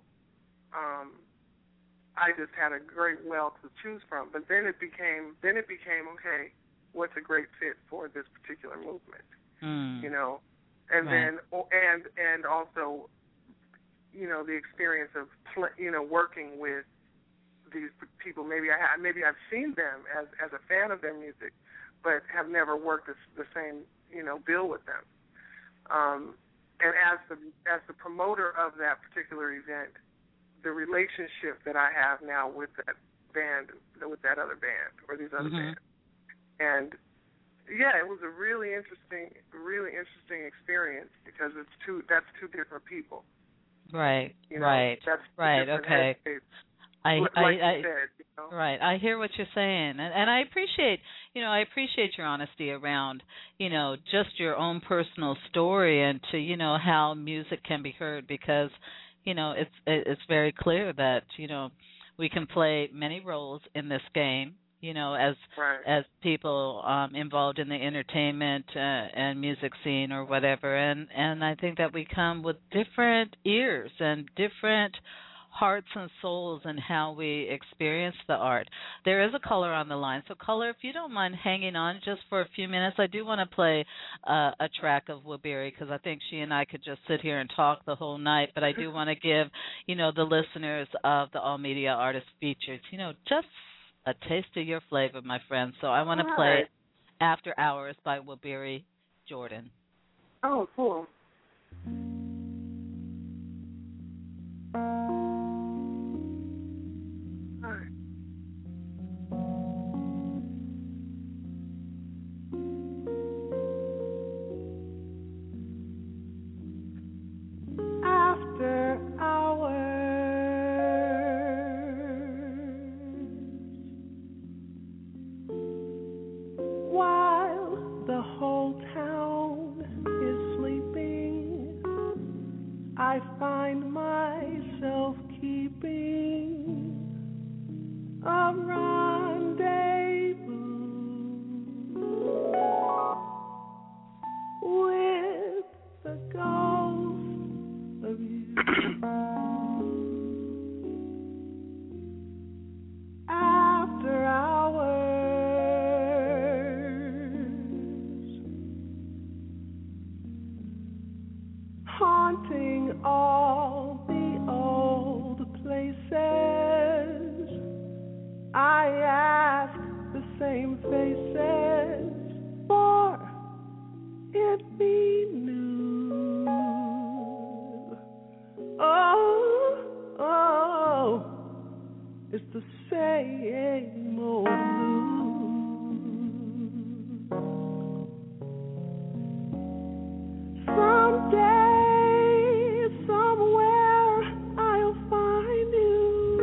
I just had a great well to choose from. But then it became okay, what's a great fit for this particular movement, and then and also, the experience of working with these people. Maybe I've seen them as a fan of their music, but have never worked the same bill with them. And as the promoter of that particular event, the relationship that I have now with that band, with that other band or these other bands, and it was a really interesting experience because that's two different people. Right. That's right. Okay. I said, Right. I hear what you're saying, and I appreciate your honesty around, just your own personal story and to, how music can be heard, because, it's very clear that, we can play many roles in this game, as people involved in the entertainment and music scene or whatever, and I think that we come with different ears and different hearts and souls and how we experience the art. There is a caller on the line. So, caller, if you don't mind hanging on just for a few minutes, I do want to play a track of Wabiri because I think she and I could just sit here and talk the whole night, but I do want to give, the listeners of the All Media Artist Features, just a taste of your flavor, my friend. So I want to play After Hours by Wabiri Jordan. Oh, cool. I find myself keeping a rendezvous with the ghost of you. After hours, haunting all the old places, I ask the same faces for it be new. Oh, it's the same old blues. Someday, somewhere, I'll find you,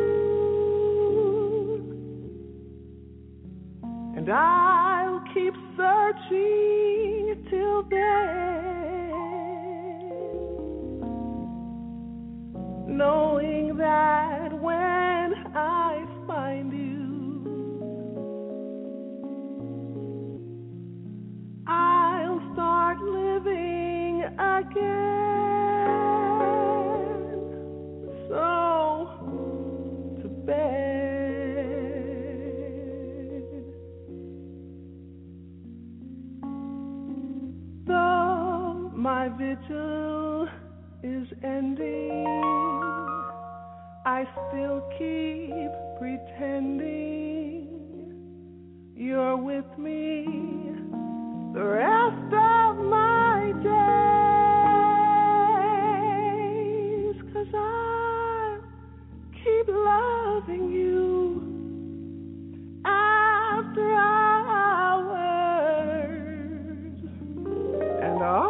and I'll keep searching till then, knowing that when I find you, I'll start living again. So to bed. Though my vigil is ending, I still keep pretending you're with me the rest of my days, 'cause I keep loving you after hours, and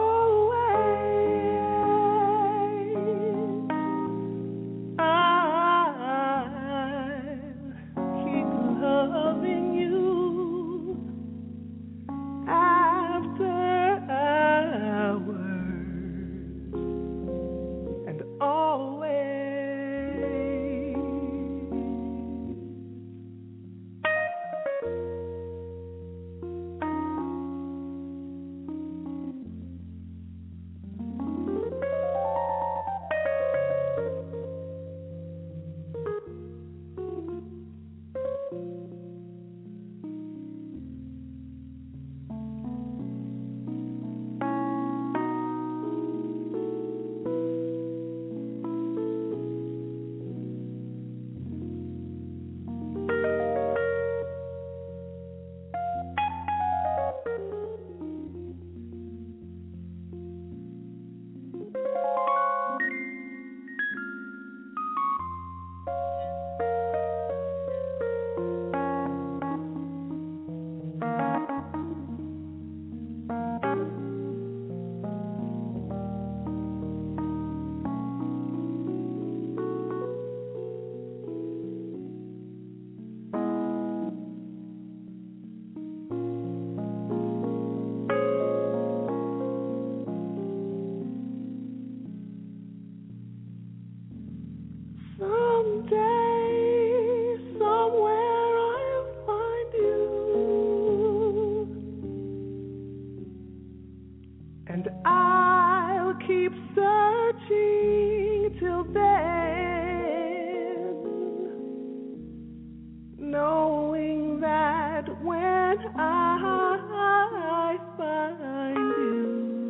I find you,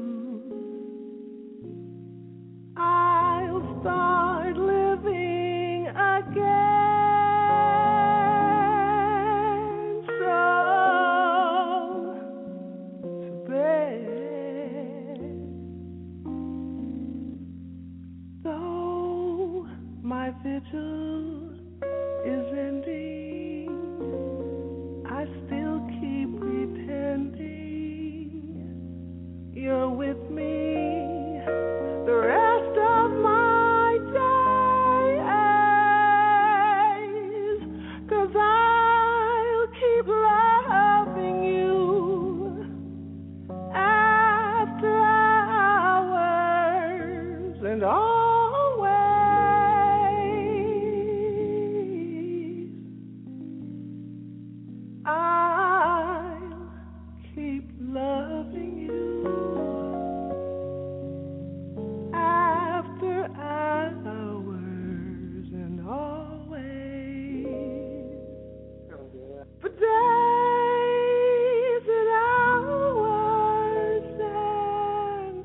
I'll start living again. So to bed, though my vigil is ending, I still keep pretending you're with me the rest of my days, 'cause I'll keep loving you after hours and always. I'll keep loving you after hours and always. For days and hours and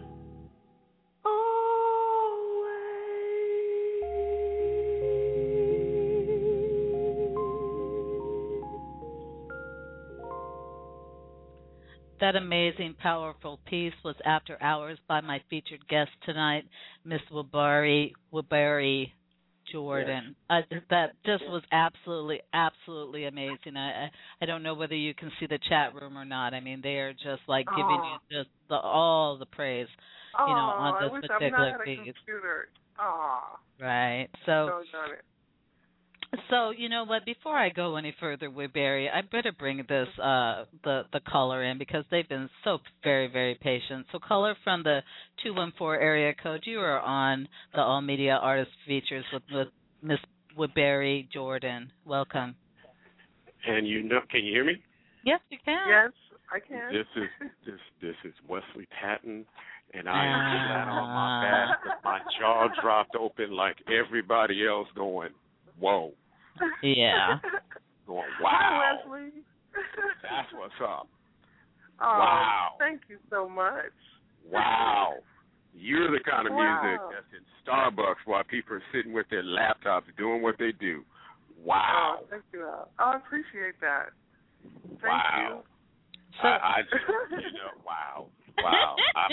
That amazing, powerful piece was After Hours by my featured guest tonight, Miss Wabari Jordan. That just was absolutely, absolutely amazing. I don't know whether you can see the chat room or not. I mean, they are just like giving you just all the praise, on this particular piece. Computer. Right. So done it. So, you know what, before I go any further with Barry, I better bring this the caller in because they've been so very, very patient. So caller from the 214 area code, you are on the All Media Artist Features with Miss Barry Jordan. Welcome. And can you hear me? Yes, you can. Yes, I can. This is Wesley Patton, and I am flat on my back. My jaw dropped open like everybody else going, whoa. Yeah. Going, Hi, wow. Wesley. That's what's up. Wow. Thank you so much. Wow. You're the kind of music Wow. that's in Starbucks while people are sitting with their laptops doing what they do. Wow. Oh, thank you. I appreciate that. Thank you. So, I just, wow. Wow.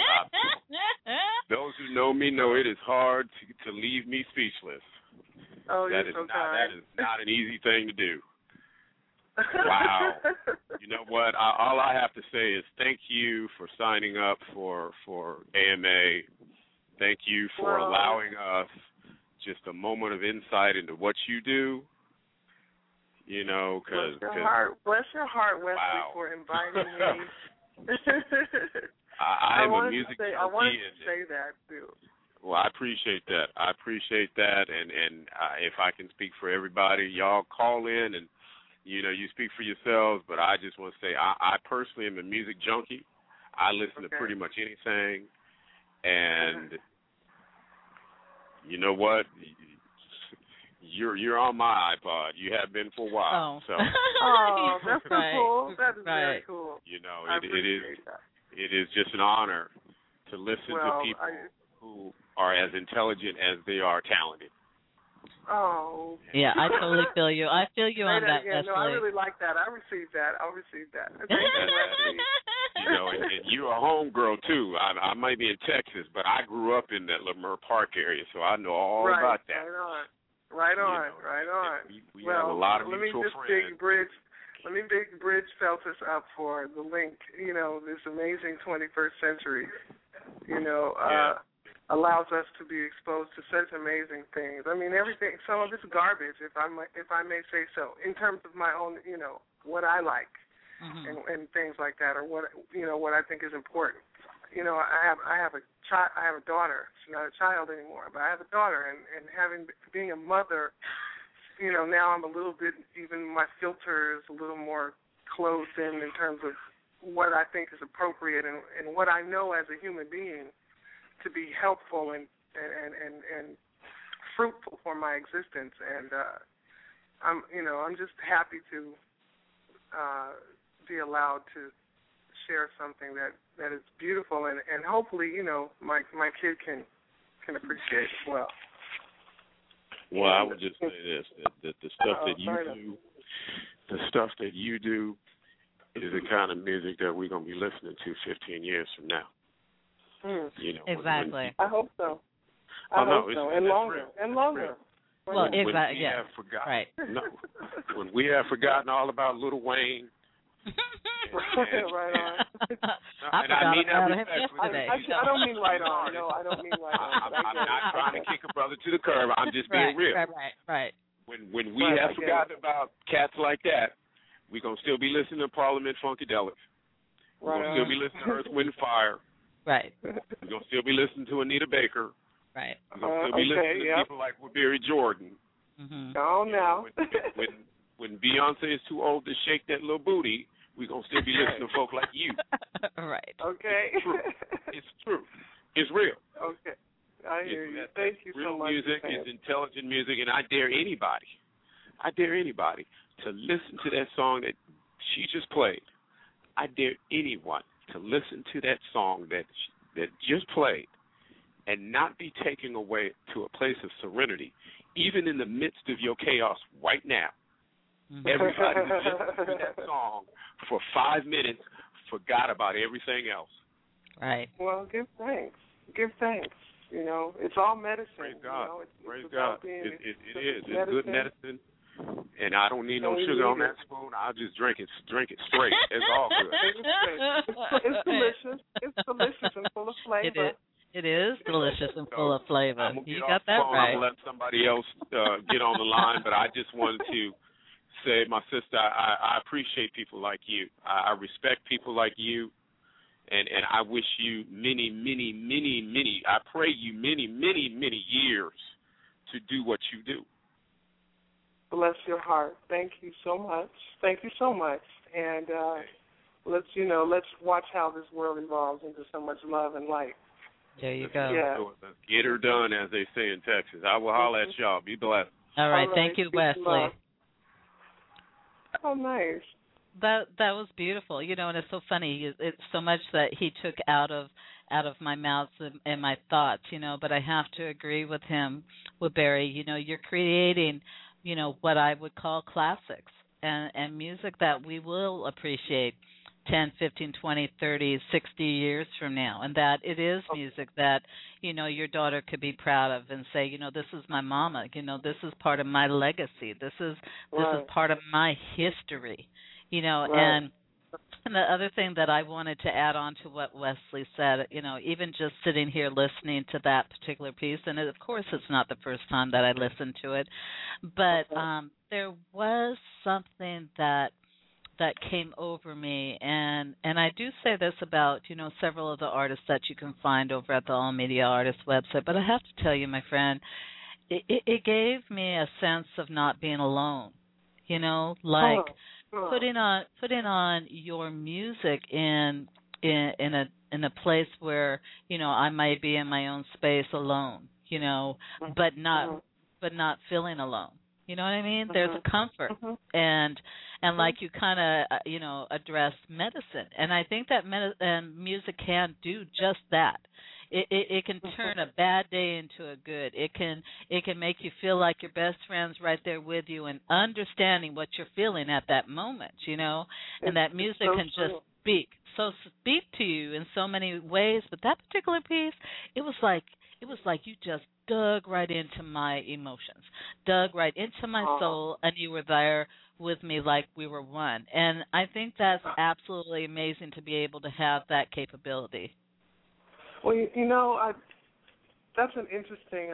Those who know me know it is hard to leave me speechless. Oh, That you're is so not kind. that is not an easy thing to do. Wow. You know what? All I have to say is thank you for signing up for AMA. Thank you for allowing us just a moment of insight into what you do. Because bless your heart, Wesley, wow. for inviting me. I am a music junkie. I wanted to say that too. Well, I appreciate that. And if I can speak for everybody, y'all call in and, you speak for yourselves, but I just want to say I personally am a music junkie. I listen to pretty much anything, and you know what? You're on my iPod. You have been for a while. Oh, so. Oh, that's so right. cool. That is right. very cool. It is just an honor to listen to people who are as intelligent as they are talented. Oh. Yeah, I totally feel you. I feel you on that, again. Wesley. No, I really like that. I'll receive that. Thank you, Wesley. And you're a homegirl, too. I might be in Texas, but I grew up in that Leimert Park area, so I know all about that. Right on. We have a lot of mutual friends. Let me big bridge Feltus up for the link, this amazing 21st century, allows us to be exposed to such amazing things. I mean, everything, some of it's garbage, if I may say so, in terms of my own, what I like and things like that, or what I think is important. I have a daughter. She's not a child anymore, but I have a daughter, and being a mother, now I'm a little bit, even my filter is a little more closed in terms of what I think is appropriate and what I know as a human being to be helpful and fruitful for my existence. And I'm just happy to be allowed to share something that is beautiful, and hopefully, my kid can appreciate as well. Well, I would just say this: that the stuff that you do is the kind of music that we're gonna be listening to 15 years from now. Exactly. I hope so. I hope so, and longer, and longer. Well, exactly. Yeah. Right. No, when we have forgotten all about Lil Wayne. Right on. I forgot about him yesterday. I don't mean right on. No, I don't mean right on. I'm not trying to kick a brother to the curb. I'm just being real. Right. When we have forgotten about cats like that, we're going to still be listening to Parliament Funkadelic. We're going to still be listening to Earth, Wind, Fire. Right. We're going to still be listening to Anita Baker. Right. We're going to still be listening to people like Barry Jordan. Mm-hmm. Oh, no. When Beyonce is too old to shake that little booty, we're going to still be listening to folk like you. Right. Okay. It's true. It's real. Okay. I hear you. Thank you so much. Real music is intelligent music, and I dare anybody to listen to that song that she just played. I dare anyone to listen to that song that just played and not be taken away to a place of serenity, even in the midst of your chaos right now. Mm-hmm. Everybody who listened to that song for 5 minutes forgot about everything else. Right. Well, give thanks. Give thanks. It's all medicine. Praise God. Praise God. It is. It's good medicine. And I don't need no sugar on that spoon. I'll just drink it straight. It's all good. It's delicious. It's delicious and full of flavor. It is delicious and full of flavor. You got that I'm right. going to let somebody else get on the line, but I just wanted to say, my sister, I appreciate people like you. I respect people like you, and I wish you many, I pray you many years to do what you do. Bless your heart. Thank you so much. And let's watch how this world evolves into so much love and light. There you go. Yeah. Let's get her done, as they say in Texas. I will holler at y'all. Be blessed. All right. Thank you, Wesley. Oh, nice. That was beautiful, and it's so funny. It's so much that he took out of my mouth and my thoughts, But I have to agree with him, with Barry. You're creating, what I would call classics and music that we will appreciate 10, 15, 20, 30, 60 years from now, and that it is music that, your daughter could be proud of and say, this is my mama, this is part of my legacy. This is part of my history, and the other thing that I wanted to add on to what Wesley said, even just sitting here listening to that particular piece, and of course it's not the first time that I listened to it, but there was something that came over me, and I do say this about, several of the artists that you can find over at the All Media Artists website, but I have to tell you, my friend, it gave me a sense of not being alone, putting on your music in a place where, I might be in my own space alone, but not feeling alone. You know what I mean? There's a comfort, and like you kind of address medicine, and I think that music can do just that. It can turn a bad day into a good. It can make you feel like your best friend's right there with you and understanding what you're feeling at that moment, and that music can just speak to you in so many ways. But that particular piece, it was like you just dug right into my emotions, dug right into my soul, and you were there with me like we were one. And I think that's absolutely amazing to be able to have that capability. Well, that's an interesting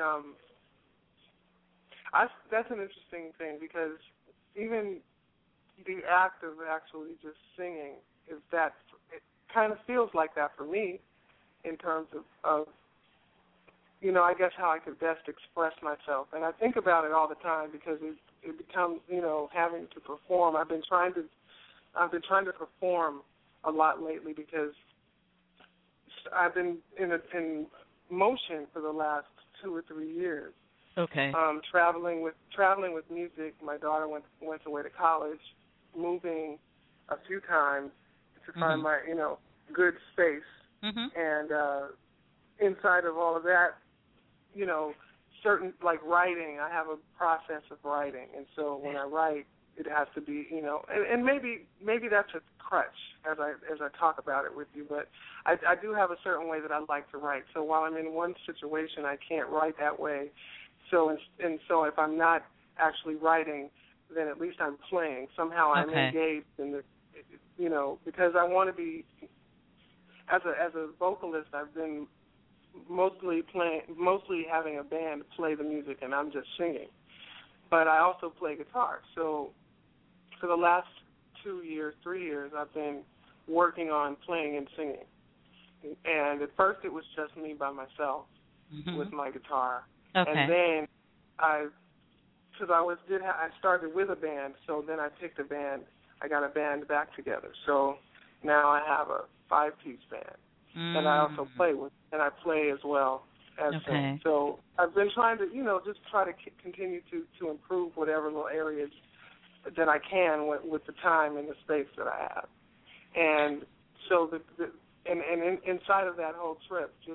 that's an interesting thing, because even the act of actually just singing it kind of feels like that for me, in terms of I guess how I could best express myself. And I think about it all the time, because it becomes, having to perform. I've been trying to perform a lot lately, because I've been in motion for the last 2 or 3 years. Okay. Traveling with music. My daughter went away to college, moving, a few times to find my, good space. And inside of all of that, certain, like writing, I have a process of writing. And so when I write, it has to be, and maybe that's a crutch as I talk about it with you, but I do have a certain way that I like to write. So while I'm in one situation, I can't write that way. So if I'm not actually writing, then at least I'm playing. Somehow I'm engaged in the, because I want to be, as a vocalist, I've been mostly having a band play the music and I'm just singing. But I also play guitar. So for the last 3 years, I've been working on playing and singing. And at first it was just me by myself with my guitar. Okay. And then I started with a band, so then I picked a band. I got a band back together. So now I have a 5-piece band. And I also play with, and I play as well as sing. So I've been trying to, just try to continue to improve whatever little areas that I can with the time and the space that I have. And so inside of that whole trip, just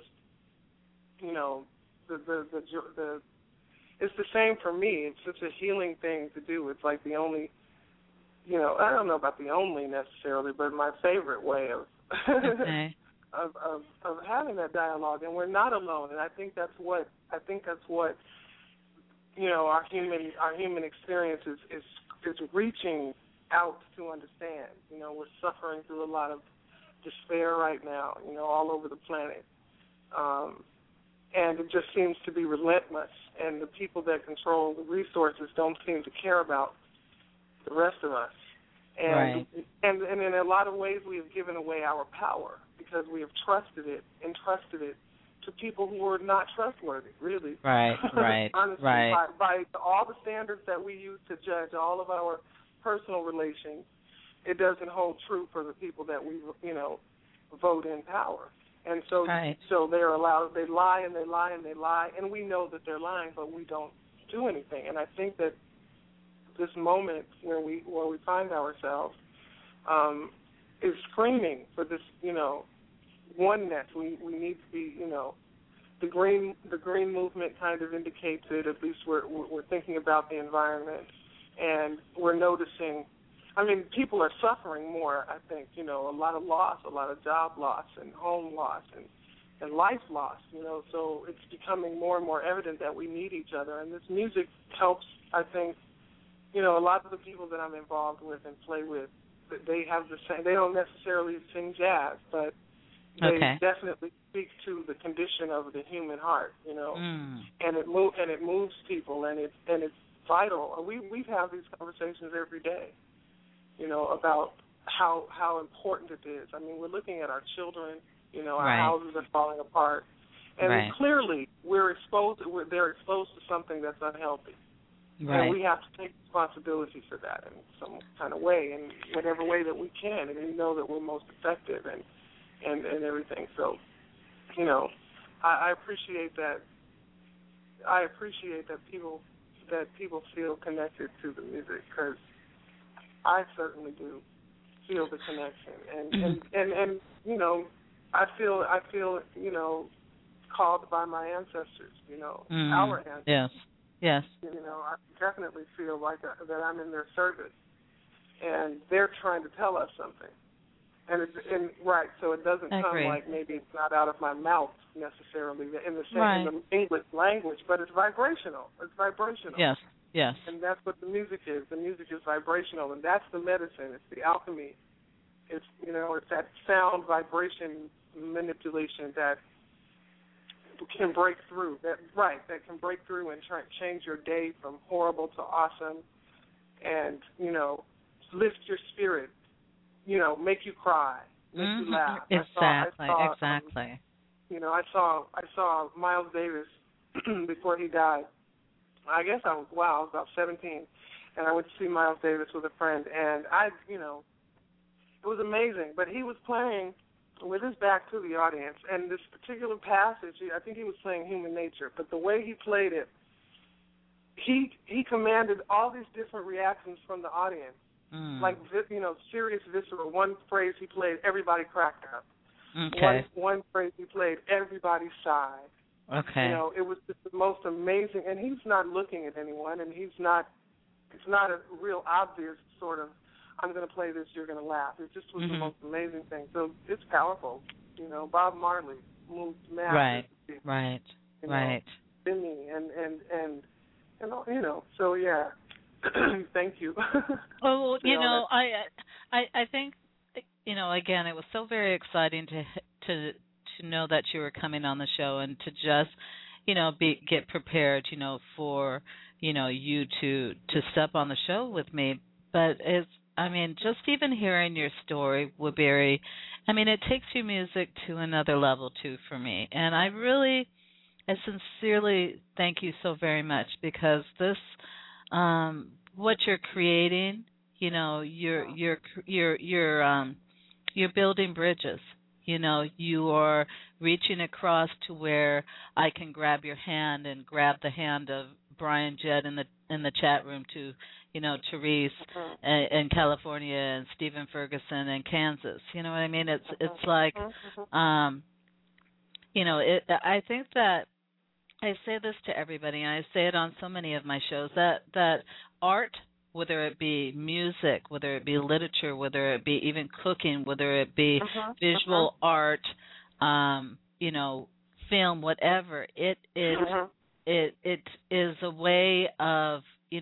it's the same for me. It's such a healing thing to do. It's like the only, I don't know about the only necessarily, but my favorite way of of having that dialogue. And we're not alone. And I think that's what our human experience is reaching out to understand. We're suffering through a lot of despair right now, all over the planet. And it just seems to be relentless. And the people that control the resources don't seem to care about the rest of us. And in a lot of ways we have given away our power because we have entrusted it to people who are not trustworthy, really. Right. Honestly, by all the standards that we use to judge all of our personal relations, it doesn't hold true for the people that we, vote in power. And so they're allowed, they lie and they lie and they lie, and we know that they're lying, but we don't do anything. And I think that this moment where we find ourselves is screaming for this, oneness. We need to be, the green movement kind of indicates it. At least we're thinking about the environment, and we're noticing. I mean, people are suffering more, I think, a lot of loss, a lot of job loss and home loss and life loss, so it's becoming more and more evident that we need each other. And this music helps, I think, a lot of the people that I'm involved with and play with, they have the same, they don't necessarily sing jazz, but they definitely speak to the condition of the human heart, and it moves people, and it's vital. We have these conversations every day. About how important it is. I mean, we're looking at our children, our houses are falling apart. And clearly they're exposed to something that's unhealthy. Right. And we have to take responsibility for that in some kind of way, in whatever way that we can, and we know that we're most effective and everything. So, I appreciate that. I appreciate that people feel connected to the music, because I certainly do feel the connection, and I feel called by my ancestors, our ancestors. Yes. I definitely feel like that I'm in their service, and they're trying to tell us something, so it doesn't come like maybe it's not out of my mouth necessarily in the English language, but it's vibrational. It's vibrational. Yes. And that's what the music is. The music is vibrational, and that's the medicine. It's the alchemy. It's it's that sound vibration manipulation that can break through. That can break through and change your day from horrible to awesome, and lift your spirit. Make you cry, make you laugh. Exactly. I saw Miles Davis before he died. I guess I was about 17, and I went to see Miles Davis with a friend, and it was amazing. But he was playing with his back to the audience, and this particular passage, I think he was playing Human Nature, but the way he played it, he commanded all these different reactions from the audience, like serious, visceral. One phrase he played, everybody cracked up. Okay. One phrase he played, everybody sighed. Okay. It was just the most amazing, and he's not looking at anyone, and it's not a real obvious sort of, I'm going to play this, you're going to laugh. It just was the most amazing thing. So it's powerful. Bob Marley moved massively. Right. Jimmy and so yeah. Thank you. Oh, I think, again, it was so very exciting to know that you were coming on the show and to just, get prepared, for, you to step on the show with me. But just even hearing your story, Waberi, it takes your music to another level too for me. And I sincerely thank you so very much, because this, what you're creating, you're building bridges. You are reaching across to where I can grab your hand and grab the hand of Brian Jett in the chat room, to Therese in California and Stephen Ferguson in Kansas. You know what I mean? It's like I think that I say this to everybody, and I say it on so many of my shows, that art, whether it be music, whether it be literature, whether it be even cooking, whether it be visual art, film, whatever, it is a way of,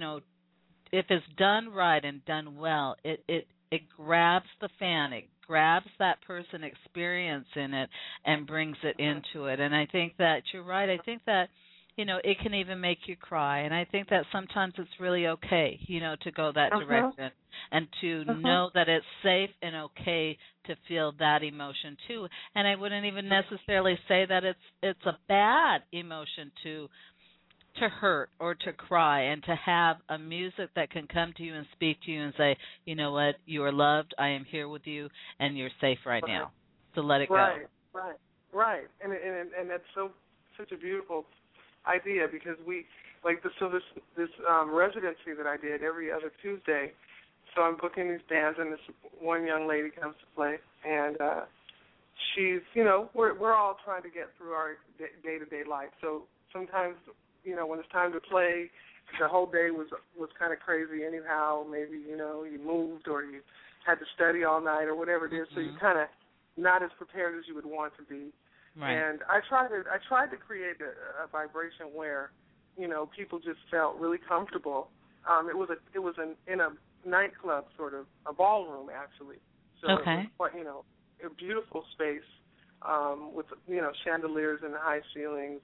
if it's done right and done well, it grabs the fan, it grabs that person experiencing it and brings it into it. And I think that you're right. I think that, it can even make you cry. And I think that sometimes it's really okay, to go that direction and to know that it's safe and okay to feel that emotion too. And I wouldn't even necessarily say that it's a bad emotion to hurt or to cry, and to have a music that can come to you and speak to you and say, you know what, you are loved, I am here with you, and you're safe right now. So let it go. Right. And that's such a beautiful idea, because we, like, this residency that I did every other Tuesday, so I'm booking these bands, and this one young lady comes to play, and she's, we're all trying to get through our day-to-day life. So sometimes, when it's time to play, the whole day was kind of crazy anyhow. Maybe, you moved or you had to study all night or whatever it is, so you're kind of not as prepared as you would want to be. Right. And I tried to create a vibration where, people just felt really comfortable. It was in a nightclub, sort of a ballroom actually. So it was, a beautiful space. With chandeliers and high ceilings,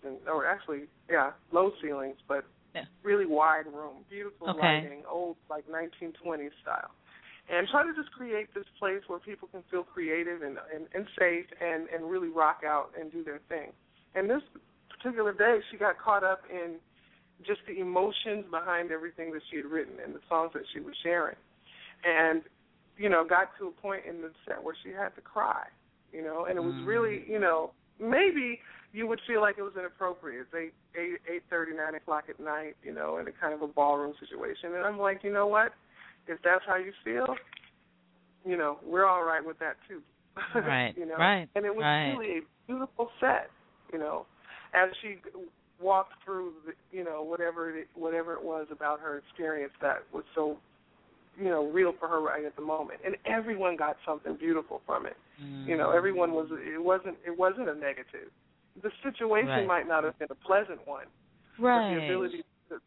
low ceilings, but really wide room, beautiful lighting, old, like 1920s style, and try to just create this place where people can feel creative and safe and really rock out and do their thing. And this particular day, she got caught up in just the emotions behind everything that she had written and the songs that she was sharing, and got to a point in the set where she had to cry. And it was really, maybe you would feel like it was inappropriate. It's 8:30, 9 o'clock at night, in a kind of a ballroom situation. And I'm like, you know what? If that's how you feel, we're all right with that too. Right. Right. And it was really a beautiful set, as she walked through, whatever it was about her experience that was so, real for her right at the moment. And everyone got something beautiful from it. Everyone it wasn't a negative. The situation might not have been a pleasant one. Right. But the ability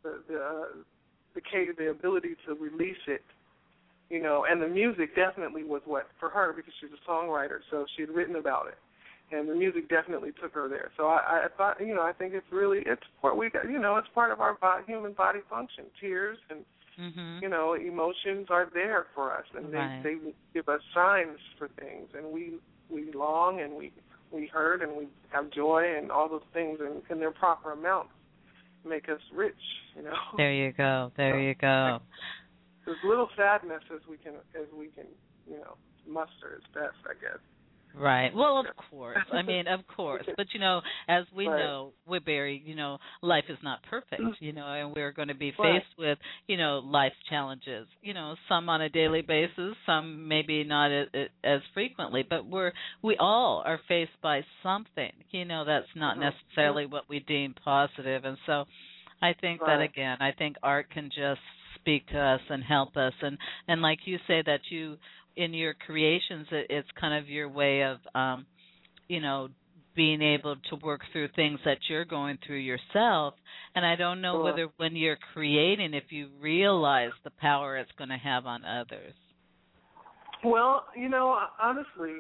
the ability to release it, and the music definitely was what for her, because she's a songwriter, so she had written about it. And the music definitely took her there. So I thought, I think it's part of our human body function. Tears and emotions are there for us, and they give us signs for things, and we long and we hurt and we have joy and all those things, and in their proper amount make us rich. There you go. There's little sadness as we can muster as best, I guess. Right. Well, of course. I mean, of course. But, as we Right. know, Woodbury, life is not perfect, and we're going to be Right. faced with, life's challenges, some on a daily basis, some maybe not as frequently, but we all are faced by something, that's not necessarily what we deem positive. And so I think that, again, I think art can just speak to us and help us. And like you say that in your creations, it's kind of your way of, being able to work through things that you're going through yourself. And I don't know whether when you're creating, if you realize the power it's going to have on others. Well, honestly,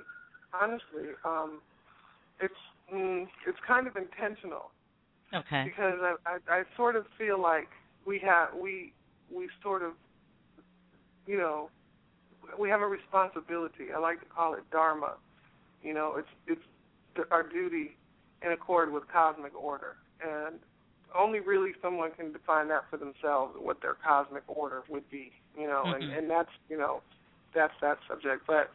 it's kind of intentional. Okay. Because I sort of feel like we sort of, we have a responsibility. I like to call it dharma. It's our duty in accord with cosmic order, and only really someone can define that for themselves, what their cosmic order would be. And that's that's that subject. But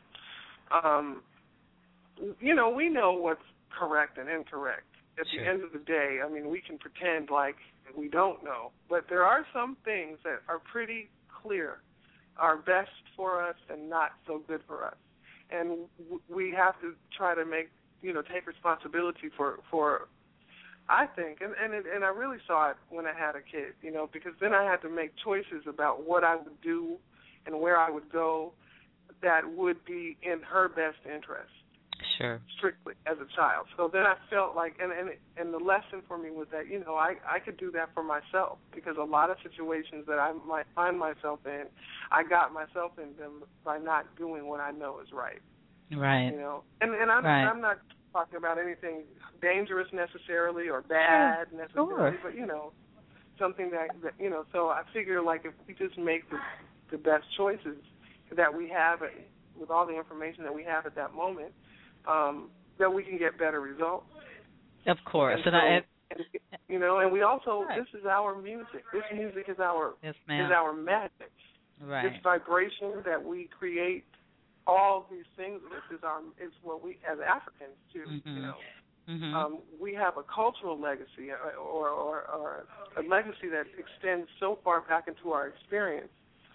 we know what's correct and incorrect. At the end of the day, I mean, we can pretend like we don't know, but there are some things that are pretty clear, are best for us and not so good for us. And we have to try to take responsibility for I think, and I really saw it when I had a kid, because then I had to make choices about what I would do and where I would go that would be in her best interest. Sure. Strictly as a child. So then I felt like, and the lesson for me was that, I could do that for myself, because a lot of situations that I might find myself in, I got myself in them by not doing what I know is right. Right. And I'm not talking about anything dangerous necessarily or bad necessarily, but, something that, so I figure like if we just make the best choices that we have with all the information that we have at that moment, that we can get better results. Of course. And we also, this is our music. This music is our magic. Right. This vibration that we create, all these things, is what we, as Africans, too, we have a cultural legacy or a legacy that extends so far back into our experience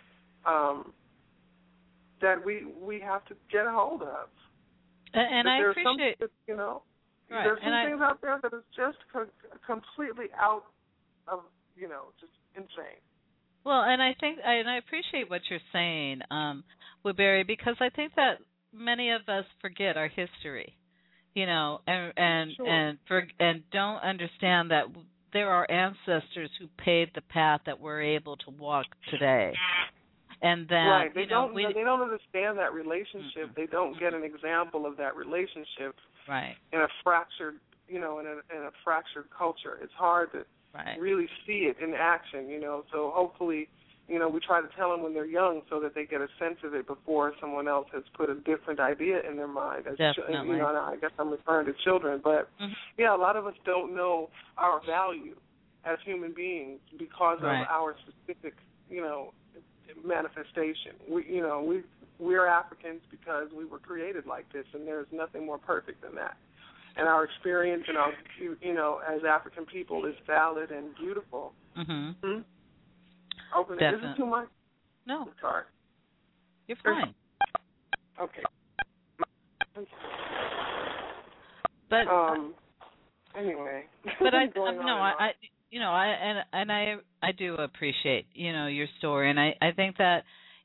that we have to get a hold of. And I appreciate, there's some things out there that is just completely out of, just insane. Well, and I think, and I appreciate what you're saying, Woodbury, because I think that many of us forget our history, and don't understand that there are ancestors who paved the path that we're able to walk today. And that they don't understand that relationship. They don't get an example of that relationship in a fractured, in a fractured culture. It's hard to really see it in action, So hopefully, we try to tell them when they're young so that they get a sense of it before someone else has put a different idea in their mind. Definitely. I guess I'm referring to children, but a lot of us don't know our value as human beings because of our specific, manifestation. We're Africans because we were created like this, and there's nothing more perfect than that. And our experience and our, as African people is valid and beautiful. Mm-hmm. Open it. Is it too much? No. I'm sorry. You're fine. Okay. But anyway. But I do appreciate, your story, and I think that,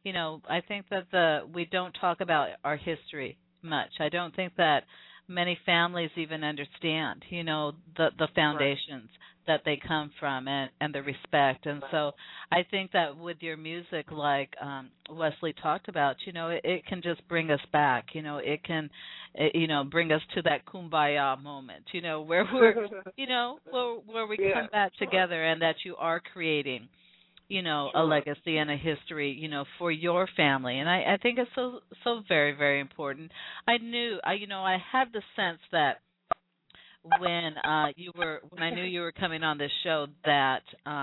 we don't talk about our history much. I don't think that many families even understand, the foundations that they come from and the respect. And so I think that with your music, like Wesley talked about, it can just bring us back. It can, bring us to that kumbaya moment, where we're, where we come back together, and that you are creating, a legacy and a history, for your family. And I think it's so very, very important. I had the sense that when I knew you were coming on this show, that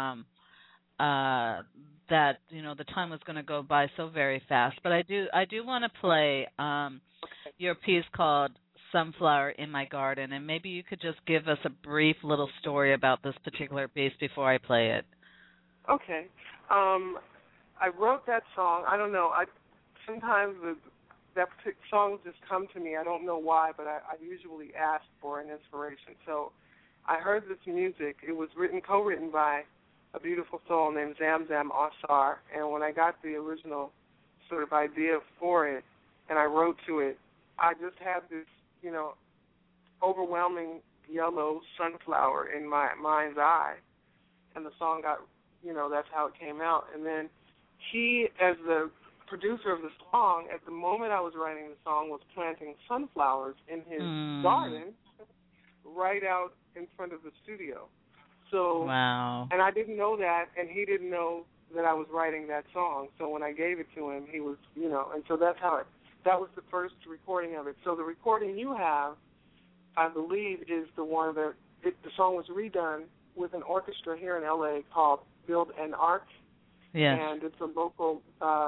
the time was going to go by so very fast. But I do want to play your piece called Sunflower in My Garden, and maybe you could just give us a brief little story about this particular piece before I play it. Okay. I wrote that song. I don't know. Sometimes that songs just come to me. I don't know why, but I usually ask for an inspiration. So I heard this music. It was co-written by a beautiful soul named Zamzam Asar, and when I got the original sort of idea for it and I wrote to it, I just had this, overwhelming yellow sunflower in my mind's eye, and the song got, that's how it came out. And then he, as the producer of the song, at the moment I was writing the song, was planting sunflowers in his garden right out in front of the studio. So, wow. And I didn't know that, and he didn't know that I was writing that song. So when I gave it to him, he was, and so that's how that was the first recording of it. So the recording you have, I believe, is the one that the song was redone with an orchestra here in L.A. called Build an Ark. Yes. And it's a local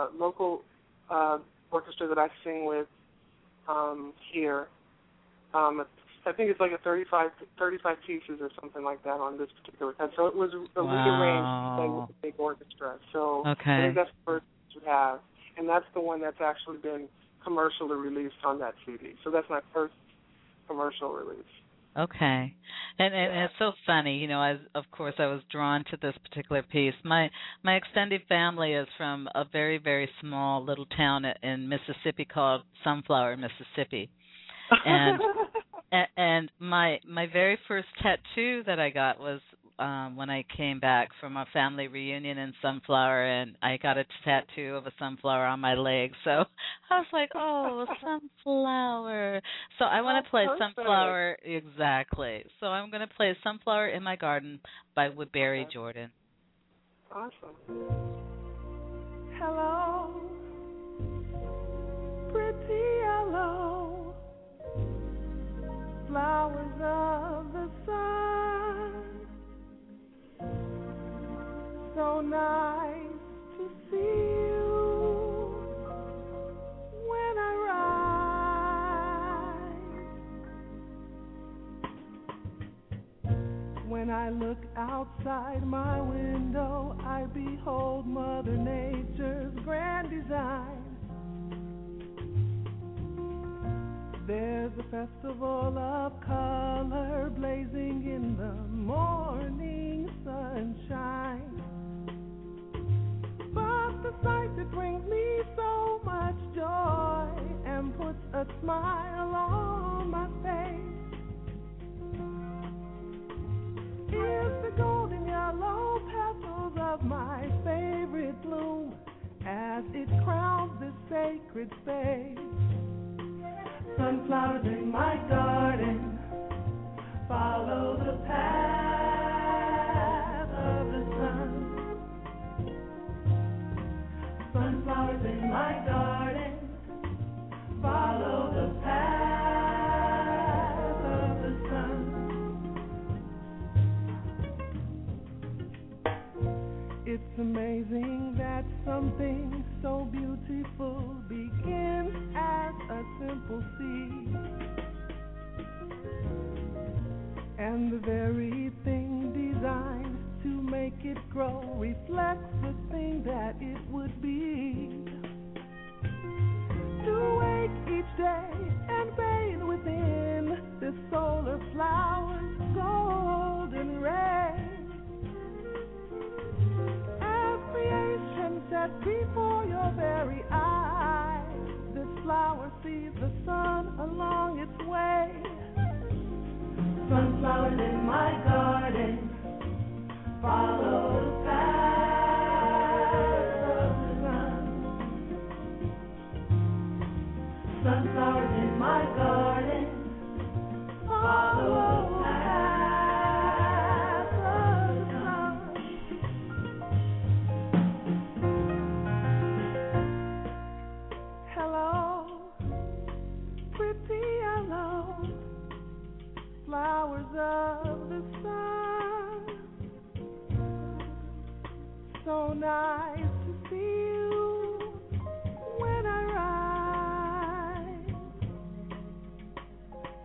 orchestra that I sing with here. I think it's like 35 pieces or something like that on this particular record. So it was rearranged with a big orchestra. So I think that's the first we have. And that's the one that's actually been commercially released on that CD. So that's my first commercial release. Okay. And it's so funny, of course I was drawn to this particular piece. My extended family is from a very, very small little town in Mississippi called Sunflower, Mississippi. And and my very first tattoo that I got was when I came back from a family reunion in Sunflower, and I got a tattoo of a sunflower on my leg. So I was like, oh, sunflower. So I want to play Sunflower. Exactly. So I'm going to play Sunflower in My Garden by Woodbury Jordan. Awesome. Hello, pretty hello, flowers of the sun. So nice to see you when I rise. When I look outside my window, I behold Mother Nature's grand design. There's a festival of color blazing in the morning sunshine. But the sight that brings me so much joy and puts a smile on my face is the golden yellow petals of my favorite bloom as it crowns this sacred space. Sunflowers in my garden, follow the path of the sun. Sunflowers in my garden, follow the path of the sun. It's amazing that something so beautiful begins as a simple seed, and the very thing designed to make it grow reflects the thing that it would be. To wake each day and bathe within this solar flower's golden ray. As creation sets before your very eyes, this flower sees the sun along its way. Sunflowers in my garden, follow the path of the sun. Sunflowers in my garden, follow the path of the sun. Hello, pretty hello, flowers of the sun. So nice to see you when I rise.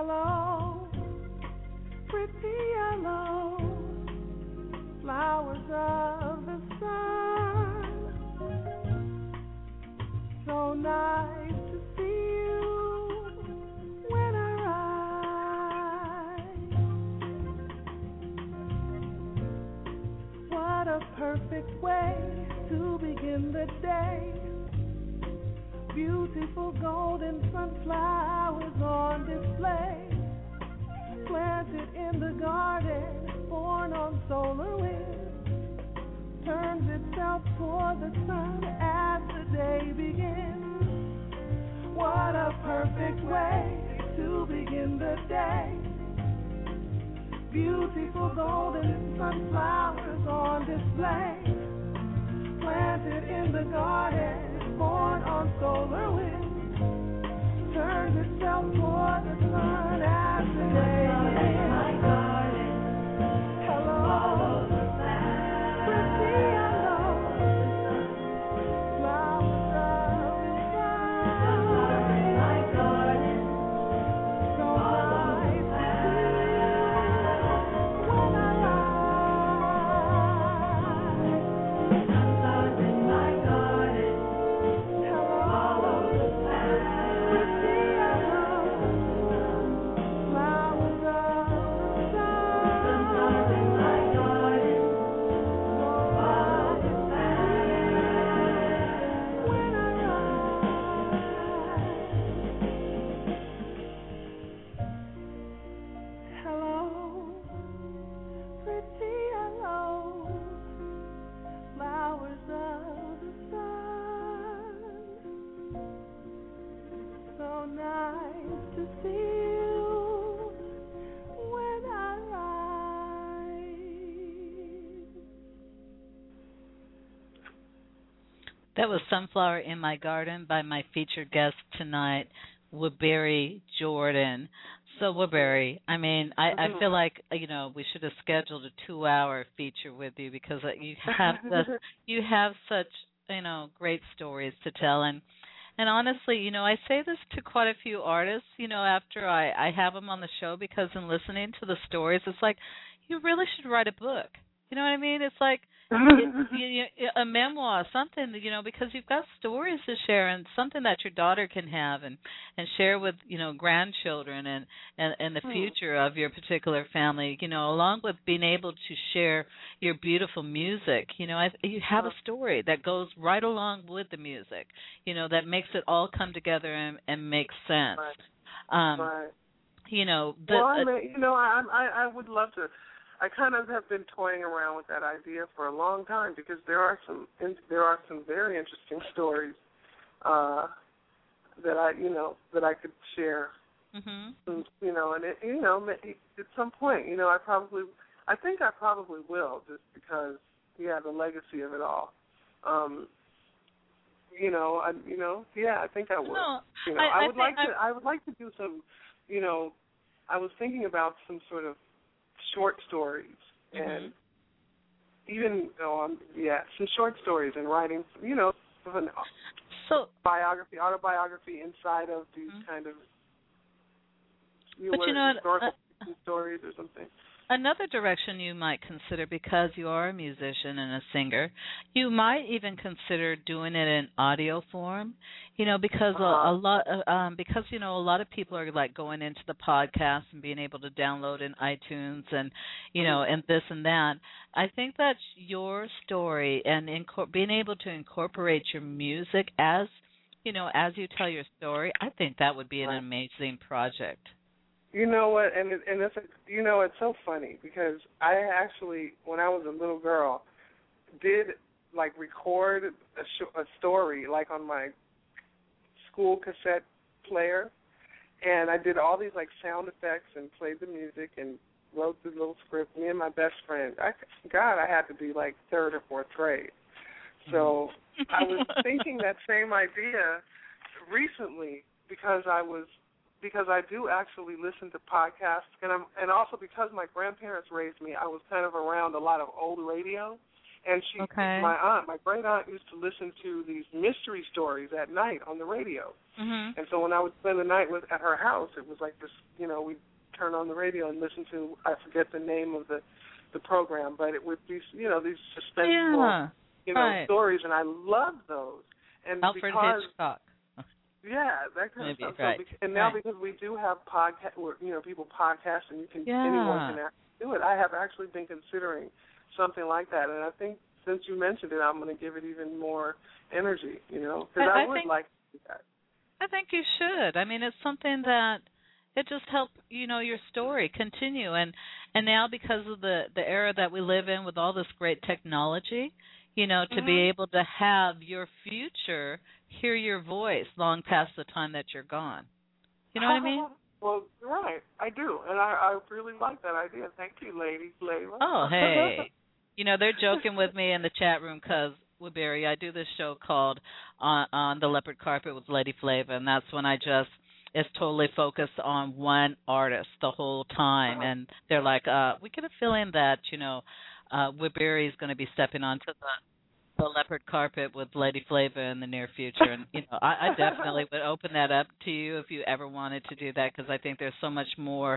Hello, pretty yellow flowers of the sun. So nice to see you when I rise. What a perfect way to begin the day. Beautiful golden sunflowers on display, planted in the garden, born on solar wind, turns itself toward the sun as the day begins. What a perfect way to begin the day. Beautiful golden sunflowers on display, planted in the garden, born on solar wind, turns itself toward the sun as the day begins. My garden, hello, pretty yellow flowers of the sun. My garden, so nice to see when I rise. In my garden. That was Sunflower in My Garden by my featured guest tonight, Woodbury Jordan. So, Woodbury, I mean, I feel like, we should have scheduled a 2-hour feature with you because you have such, great stories to tell. And honestly, I say this to quite a few artists, after I have them on the show, because in listening to the stories, it's like, you really should write a book. You know what I mean? It's like a memoir, something, because you've got stories to share and something that your daughter can have and share with, grandchildren and the future of your particular family, along with being able to share your beautiful music. You have a story that goes right along with the music, that makes it all come together and make sense. Right. I would love to. I kind of have been toying around with that idea for a long time because there are some very interesting stories that I could share. Mm-hmm. And at some point, I think I probably will, just because the legacy of it all. I think I will. No, I would like to do some. I was thinking about some sort of short stories, and even some short stories and writing, of an autobiography inside of these kind of historical stories or something. Another direction you might consider, because you are a musician and a singer, you might even consider doing it in audio form. Because a lot of people are like going into the podcast and being able to download in iTunes and and this and that. I think that your story and being able to incorporate your music as you tell your story, I think that would be an amazing project. You know what, and it's it's so funny because I actually, when I was a little girl, did record a story on my school cassette player, and I did all these sound effects and played the music and wrote the little script. Me and my best friend. I had to be third or fourth grade. So I was thinking that same idea recently because I do actually listen to podcasts, and also because my grandparents raised me, I was kind of around a lot of old radio, And my great aunt used to listen to these mystery stories at night on the radio. Mm-hmm. And so when I would spend the night at her house, it was like this, we'd turn on the radio and listen to, I forget the name of the program, but it would be, these suspenseful, stories, and I loved those. And Alfred Hitchcock. Yeah, that kind Maybe, of stuff. right. So, and now because we do have podcast, people podcast, and anyone can do it. I have actually been considering something like that, and I think since you mentioned it, I'm going to give it even more energy. Because I would like to do that. I think you should. I mean, it's something that it just helps your story continue, and now because of the era that we live in with all this great technology, to be able to have your future hear your voice long past the time that you're gone. You know what I mean? Well, right, I do, and I really like that idea. Thank you, Lady Flavor. Oh, hey. They're joking with me in the chat room because, Woodbury, I do this show called On the Leopard Carpet with Lady Flavor, and that's when it's totally focused on one artist the whole time. And they're like, we get a feeling that, Woodbury is going to be stepping onto the leopard carpet with Lady Flavor in the near future. And, I definitely would open that up to you if you ever wanted to do that, because I think there's so much more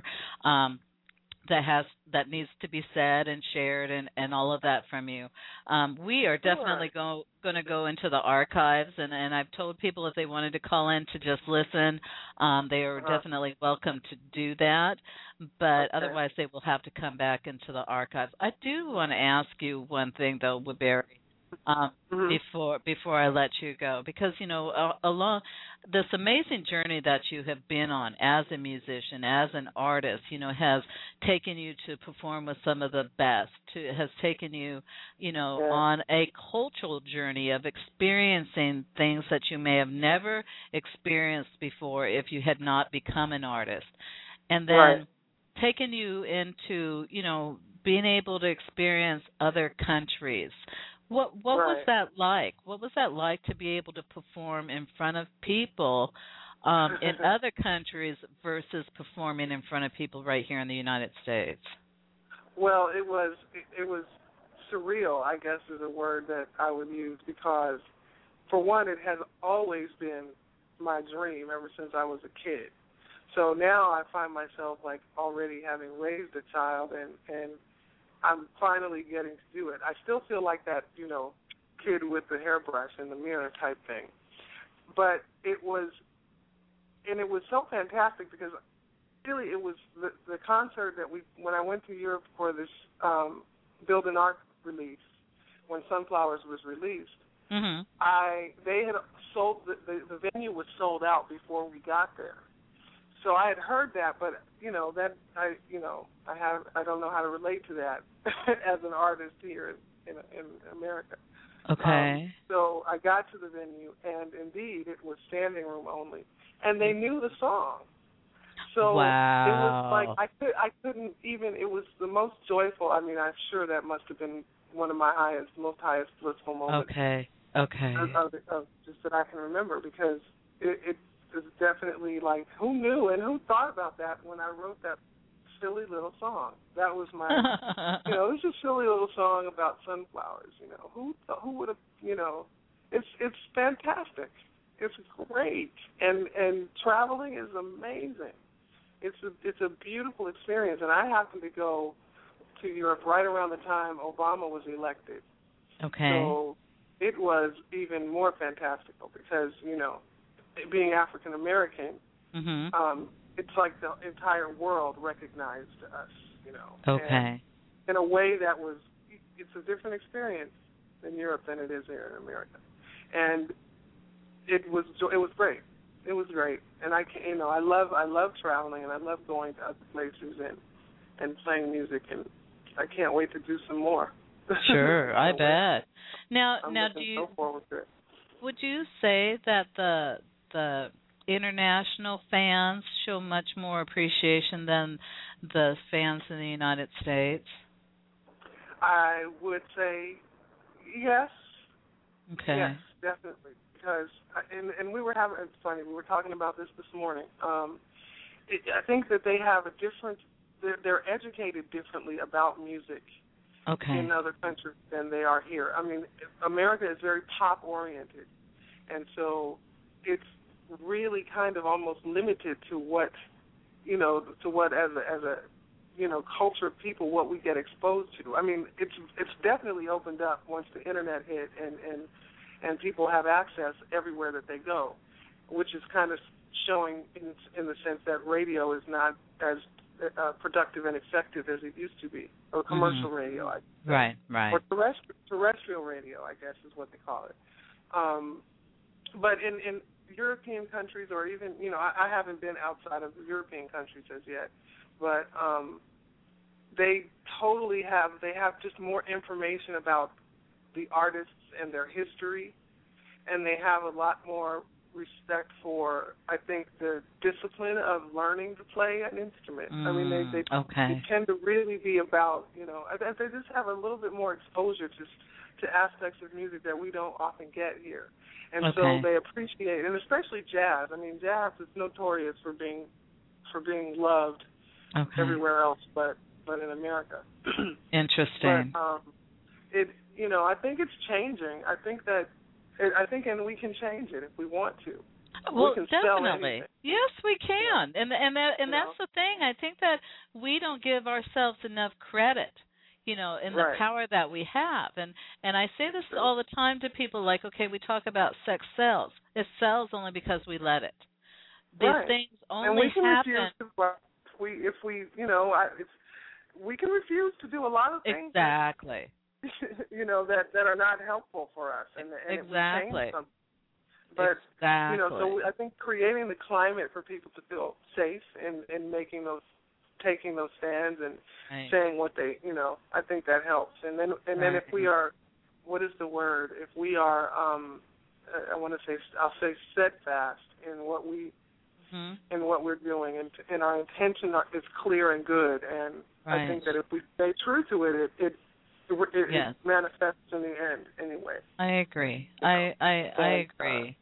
that needs to be said and shared and all of that from you. We are definitely going to go into the archives, and I've told people if they wanted to call in to just listen, they are definitely welcome to do that. But otherwise, they will have to come back into the archives. I do want to ask you one thing, though, Woodbury, before I let you go, because along this amazing journey that you have been on as a musician, as an artist, has taken you to perform with some of the best, has taken you, on a cultural journey of experiencing things that you may have never experienced before if you had not become an artist, and then taken you into, being able to experience other countries. What was that like? What was that like to be able to perform in front of people in other countries versus performing in front of people right here in the United States? Well, it was surreal, I guess is a word that I would use, because for one, it has always been my dream ever since I was a kid. So now I find myself like already having raised a child and I'm finally getting to do it. I still feel like that, kid with the hairbrush in the mirror type thing. But it was so fantastic because really it was the concert that when I went to Europe for this Build an Ark release, when Sunflowers was released, they had sold, the venue was sold out before we got there. So I had heard that, but I don't know how to relate to that as an artist here in America. Okay. So I got to the venue, and indeed it was standing room only, and they knew the song. So it was like I couldn't even. It was the most joyful. I mean, I'm sure that must have been one of my most highest blissful moments. Okay. Of just that I can remember, because it was definitely like, who knew and who thought about that when I wrote that silly little song. That was my, it was a silly little song about sunflowers. Who would have, it's fantastic. It's great, and traveling is amazing. It's a beautiful experience, and I happened to go to Europe right around the time Obama was elected. Okay. So it was even more fantastical because, being African American, it's like the entire world recognized us, Okay. In a way that it's a different experience in Europe than it is here in America, and it was great. It was great, and I love traveling, and I love going to other places and playing music, and I can't wait to do some more. Sure, I bet. Now, do you? So forward to it. Would you say that the international fans show much more appreciation than the fans in the United States? I would say yes. Okay. Yes, definitely. Because, and we were having, it's funny, we were talking about this morning. I think that they have a different, they're educated differently about music Okay. in other countries than they are here. I mean, America is very pop-oriented, and so it's really kind of almost limited to what, to what as a culture of people, what we get exposed to. I mean, it's definitely opened up once the internet hit and people have access everywhere that they go, which is kind of showing in the sense that radio is not as productive and effective as it used to be, or commercial radio, I guess. Right. Or terrestrial radio, I guess is what they call it. But in European countries, or even, I haven't been outside of European countries as yet, but they have just more information about the artists and their history, and they have a lot more respect for, I think, the discipline of learning to play an instrument. I mean, they tend to really be about, they just have a little bit more exposure to aspects of music that we don't often get here. And so they appreciate, and especially jazz. I mean, jazz is notorious for being loved everywhere else, but in America. Interesting. But I think it's changing. I think and we can change it if we want to. Well, we can definitely. Yes, we can. And that's the thing. I think that we don't give ourselves enough credit, in the power that we have. And I say this all the time to people, like, okay, we talk about sex sells. It sells only because we let it. These things only happen. If we we can refuse to do a lot of things. Exactly. that are not helpful for us, and exactly. But exactly. So I think creating the climate for people to feel safe in taking those stands and saying what they, I think that helps. And then if we are, what is the word? If we are, I'll say steadfast in what we, in what we're doing, and our intention is clear and good. And I think that if we stay true to it, it manifests in the end anyway. I agree. I agree.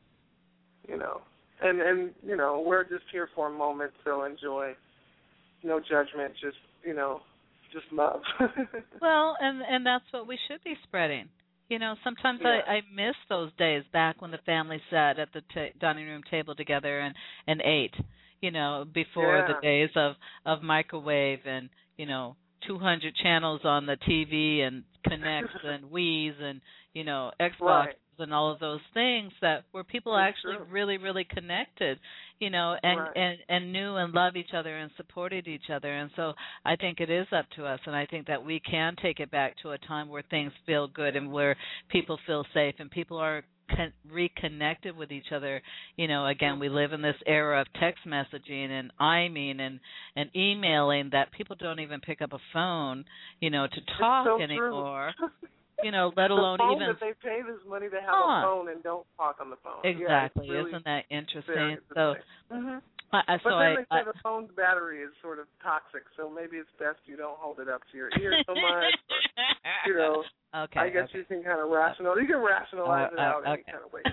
And we're just here for a moment, so enjoy. No judgment, just love. Well, and that's what we should be spreading. Sometimes I miss those days back when the family sat at the dining room table together and ate. Before the days of microwave and 200 channels on the TV and Connects and Wii's and Xbox and all of those things where people actually really, really connected, and knew and loved each other and supported each other. And so I think it is up to us, and I think that we can take it back to a time where things feel good and where people feel safe and people are reconnected with each other. Again, we live in this era of text messaging and IMing and emailing that people don't even pick up a phone, to talk anymore. Let alone the phone even that they pay this money to have a phone and don't talk on the phone. Exactly. Really, isn't that interesting? So, but then they say the phone's battery is sort of toxic, so maybe it's best you don't hold it up to your ear so much. Okay. I guess you can kind of you can rationalize it out any kind of way.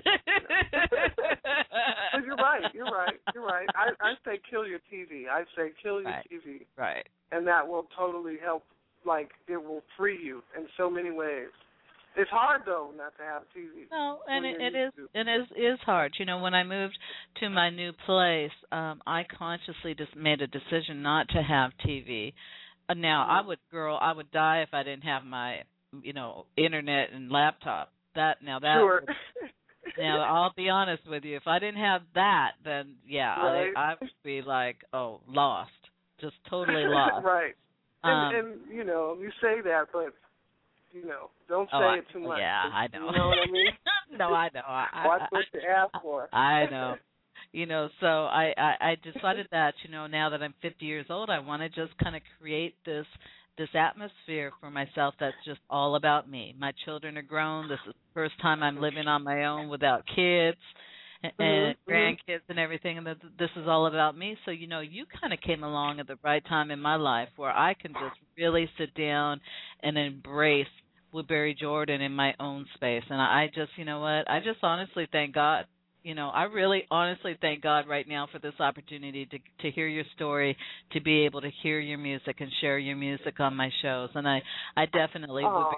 But you're right. I say kill your TV. I say kill your TV. Right. And that will totally help. Like, it will free you in so many ways. It's hard, though, not to have TV. No, and it is hard. When I moved to my new place, I consciously just made a decision not to have TV. Now, I would die if I didn't have my, internet and laptop. Sure. Now, I'll be honest with you. If I didn't have that, then, I would be like, lost. Just totally lost. Right. And you say that, but, don't say it too much. Yeah, I know. You know what I mean? No, I know. Watch what you ask for. I know. So I decided that, now that I'm 50 years old, I want to just kind of create this atmosphere for myself that's just all about me. My children are grown. This is the first time I'm living on my own without kids and grandkids and everything, and this is all about me. So, you kind of came along at the right time in my life where I can just really sit down and embrace Woodbury Jordan in my own space. And I just, I just honestly thank God I really honestly thank God right now for this opportunity to hear your story, to be able to hear your music and share your music on my shows. And I definitely would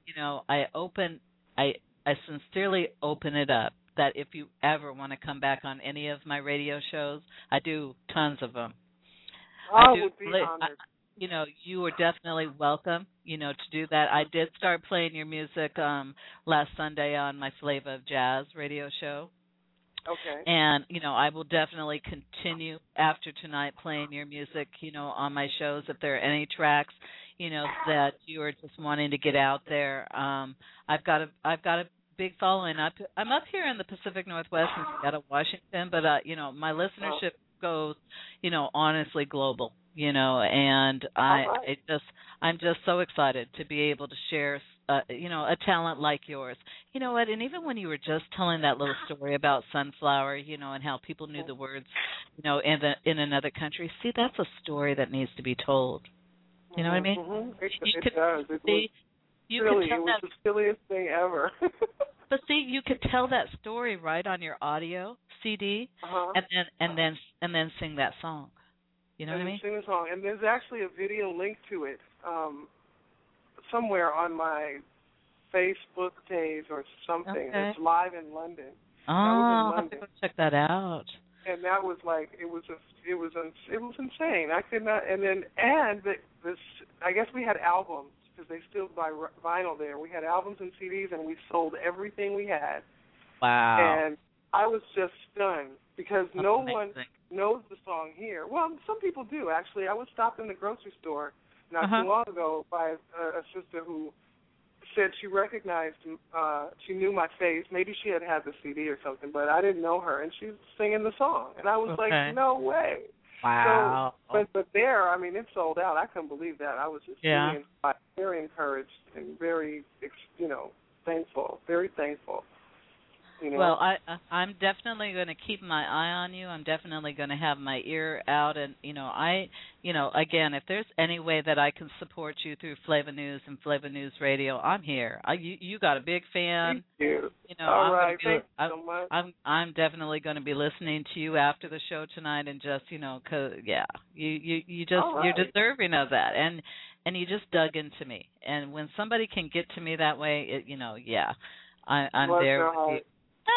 be, I sincerely open it up that if you ever want to come back on any of my radio shows, I do tons of them. I would be honored. You are definitely welcome, to do that. I did start playing your music last Sunday on my Flavor of Jazz radio show. Okay. And, I will definitely continue after tonight playing your music, on my shows. If there are any tracks, that you are just wanting to get out there. I've got a big following. I'm up here in the Pacific Northwest in Seattle, Washington, but, my listenership goes, honestly global, and I'm just so excited to be able to share a talent like yours. You know what? And even when you were just telling that little story about Sunflower, and how people knew the words, in another country. See, that's a story that needs to be told. You know what I mean? Mm-hmm. It does. It was the silliest thing ever. But see, you could tell that story right on your audio CD, and then sing that song. You know what I mean? Sing the song, and there's actually a video link to it. Somewhere on my Facebook page or something. Okay. It's live in London. Oh, I'll have to go check that out. And that was like it was insane. I could not. I guess we had albums because they still buy vinyl there. We had albums and CDs, and we sold everything we had. Wow. And I was just stunned because That's no amazing. one knows the song here. Well, some people do actually. I was stopped in the grocery store not too long ago by a sister who said she recognized, she knew my face. Maybe she had the CD or something, but I didn't know her, and she was singing the song. And I was like, no way. Wow. So, but there, I mean, it sold out. I couldn't believe that. I was just very encouraged and very, thankful, very thankful. Well, I'm definitely going to keep my eye on you. I'm definitely going to have my ear out, and again, if there's any way that I can support you through Flavor News and Flavor News Radio, I'm here. You got a big fan. Thank you. All right, thank you so much. I'm definitely going to be listening to you after the show tonight, and just cause you're deserving of that, and you just dug into me, and when somebody can get to me that way, I'm there with you.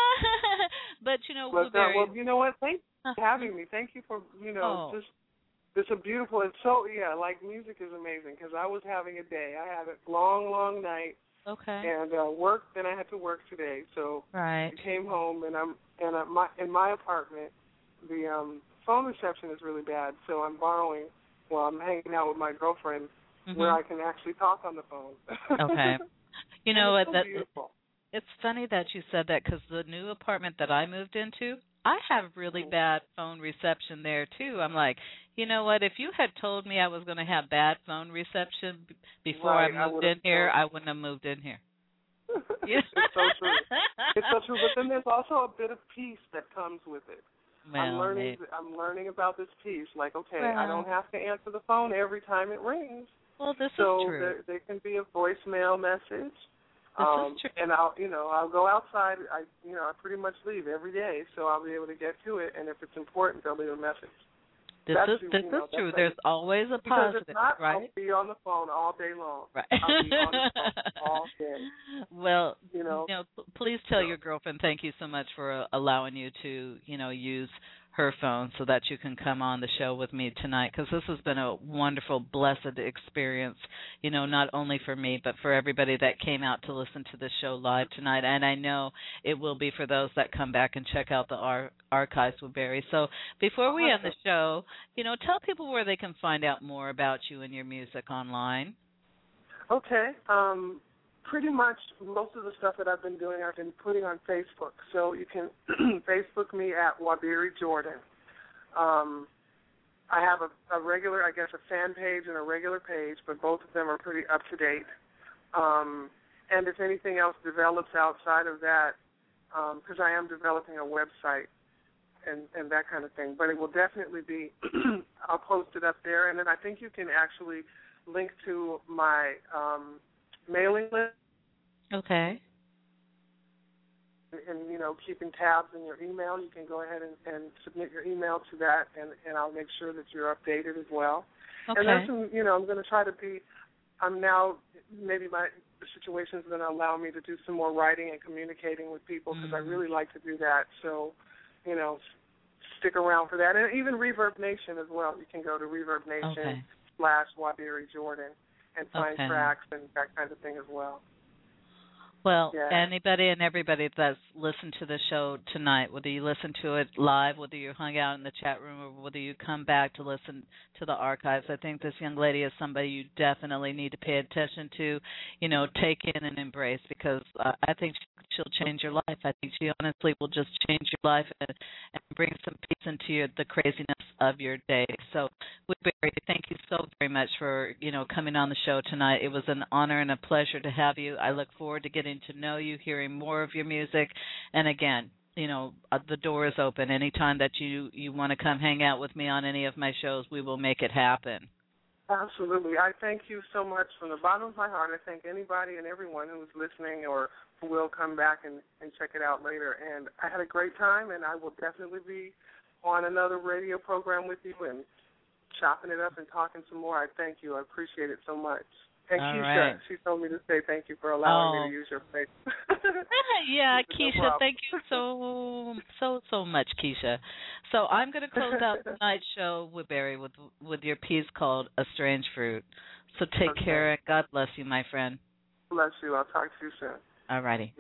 But well, you know what? Thanks for having me. Thank you for just it's a beautiful. It's so like music is amazing because I was having a day. I had a long night. Okay. And then I had to work today, so I came home and I'm in my apartment. The phone reception is really bad, so I'm I'm hanging out with my girlfriend where I can actually talk on the phone. Okay. You know what? So beautiful. It's funny that you said that because the new apartment that I moved into, I have really bad phone reception there, too. I'm like, you know what? If you had told me I was going to have bad phone reception before I moved in here, I wouldn't have moved in here. It's so true. It's so true. But then there's also a bit of peace that comes with it. Well, I'm learning about this peace. Like, I don't have to answer the phone every time it rings. Well, this is true. So there can be a voicemail message. This is true. And I'll go outside. I pretty much leave every day, so I'll be able to get to it. And if it's important, they'll leave a message. This is true. There's always a positive, because if not, right? I'll be on the phone all day long. Right. I'll be on the phone all day. Well, please tell your girlfriend thank you so much for allowing you to, use her phone so that you can come on the show with me tonight, because this has been a wonderful, blessed experience, not only for me, but for everybody that came out to listen to the show live tonight. And I know it will be for those that come back and check out the archives with Barry. So before we end the show, tell people where they can find out more about you and your music online. Okay. Pretty much most of the stuff that I've been doing, I've been putting on Facebook. So you can Facebook me at Wabiri Jordan. I have a regular, a fan page and a regular page, but both of them are pretty up to date. And if anything else develops outside of that, because I am developing a website and that kind of thing, but it will definitely be, I'll post it up there. And then I think you can actually link to my mailing list. Okay. and keeping tabs in your email, you can go ahead and submit your email to that, and I'll make sure that you're updated as well. Okay. And there's some, I'm going to try to be. I'm now maybe the situation is going to allow me to do some more writing and communicating with people because I really like to do that. So, stick around for that. And even Reverb Nation as well. You can go to Reverb Nation /Wabieri Jordan and find tracks and that kind of thing as well. Well, anybody and everybody that's listened to the show tonight, whether you listen to it live, whether you hung out in the chat room, or whether you come back to listen to the archives, I think this young lady is somebody you definitely need to pay attention to, take in and embrace, because I think she'll change your life. I think she honestly will just change your life and bring some peace into the craziness of your day. So, Woodbury, thank you so very much for, coming on the show tonight. It was an honor and a pleasure to have you. I look forward to getting to know you, hearing more of your music. And again, the door is open. Anytime that you want to come hang out with me on any of my shows, we will make it happen. Absolutely. I thank you so much from the bottom of my heart. I thank anybody and everyone who's listening or who will come back and check it out later. And I had a great time, and I will definitely be on another radio program with you and chopping it up and talking some more. I thank you. I appreciate it so much. And all Keisha, right. She told me to say thank you for allowing me to use your face. Yeah, Keisha, thank you so much, Keisha. So I'm going to close out tonight's show, Woodbury, with your piece called "A Strange Fruit." So take care, and God bless you, my friend. Bless you. I'll talk to you soon. All righty.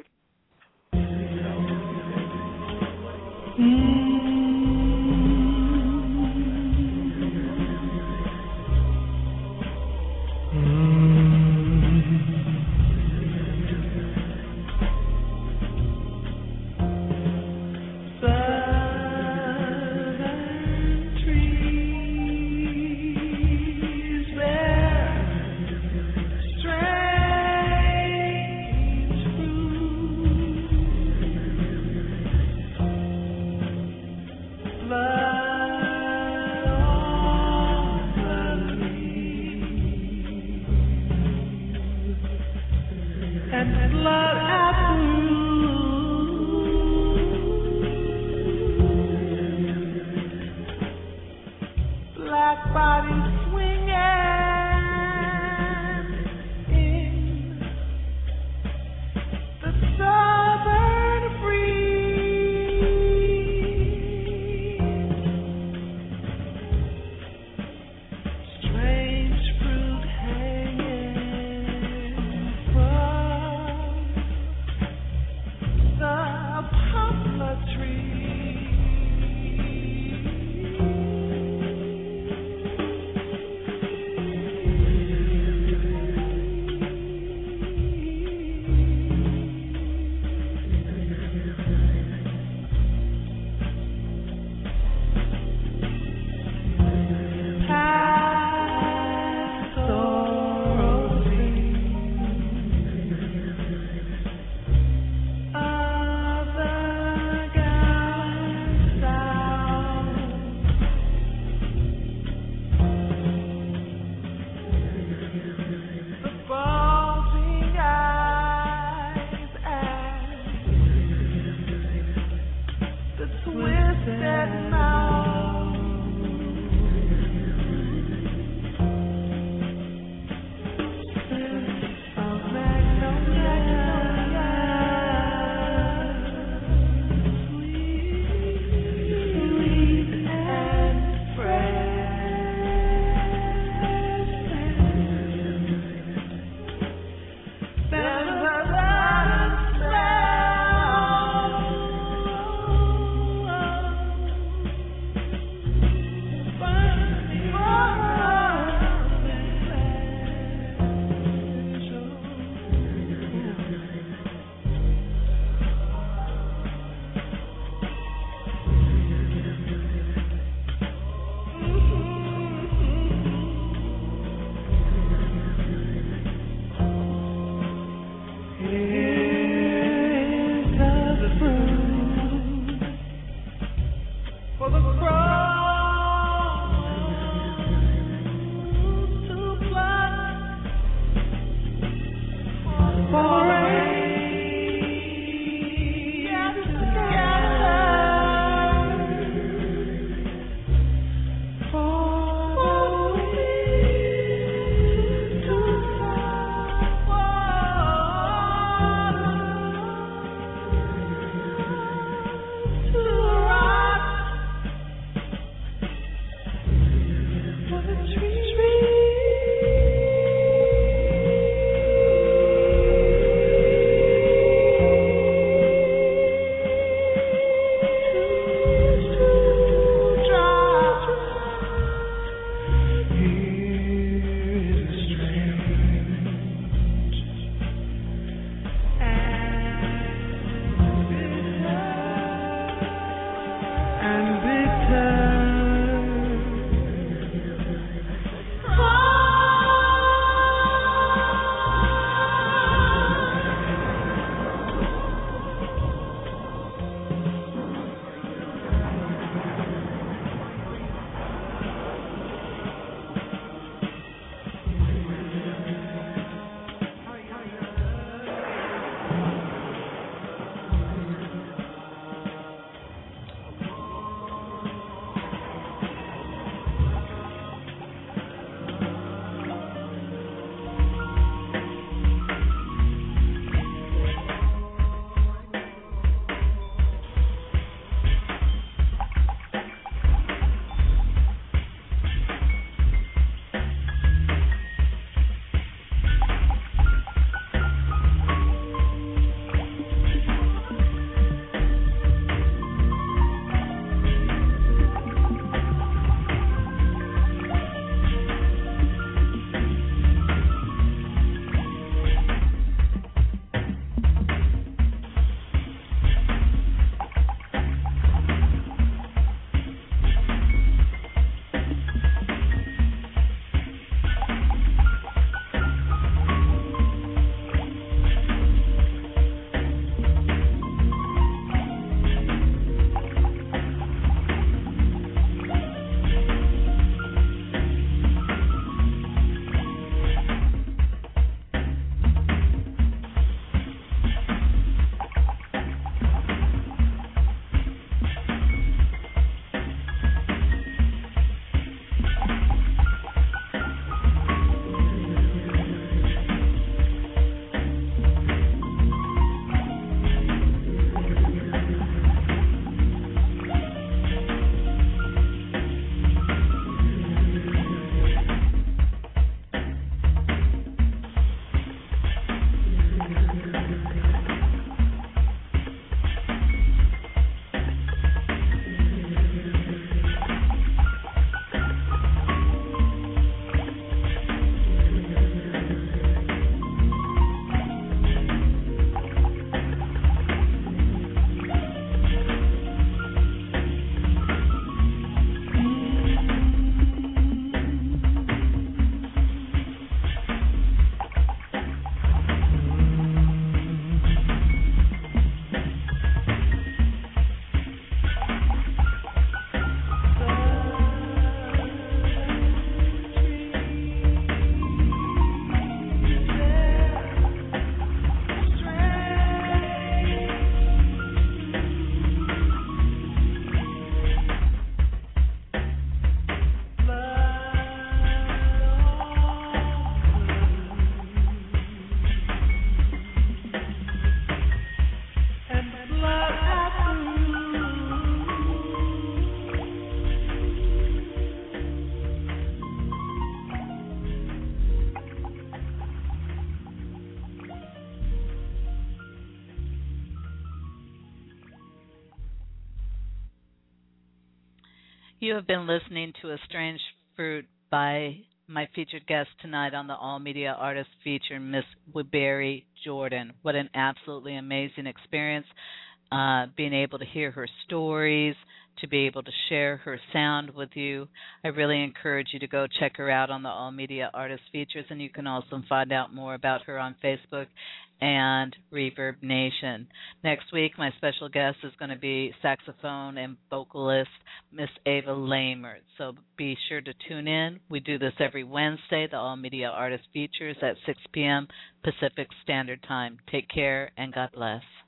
You have been listening to A Strange Fruit by my featured guest tonight on the All Media Artist feature, Miss Wiberi Jordan. What an absolutely amazing experience, being able to hear her stories, to be able to share her sound with you. I really encourage you to go check her out on the All Media Artist features, and you can also find out more about her on Facebook and Reverb Nation. Next week, my special guest is going to be saxophone and vocalist Miss Ava Lamert. So be sure to tune in. We do this every Wednesday, the All Media Artist features at 6 p.m. Pacific Standard Time. Take care and God bless.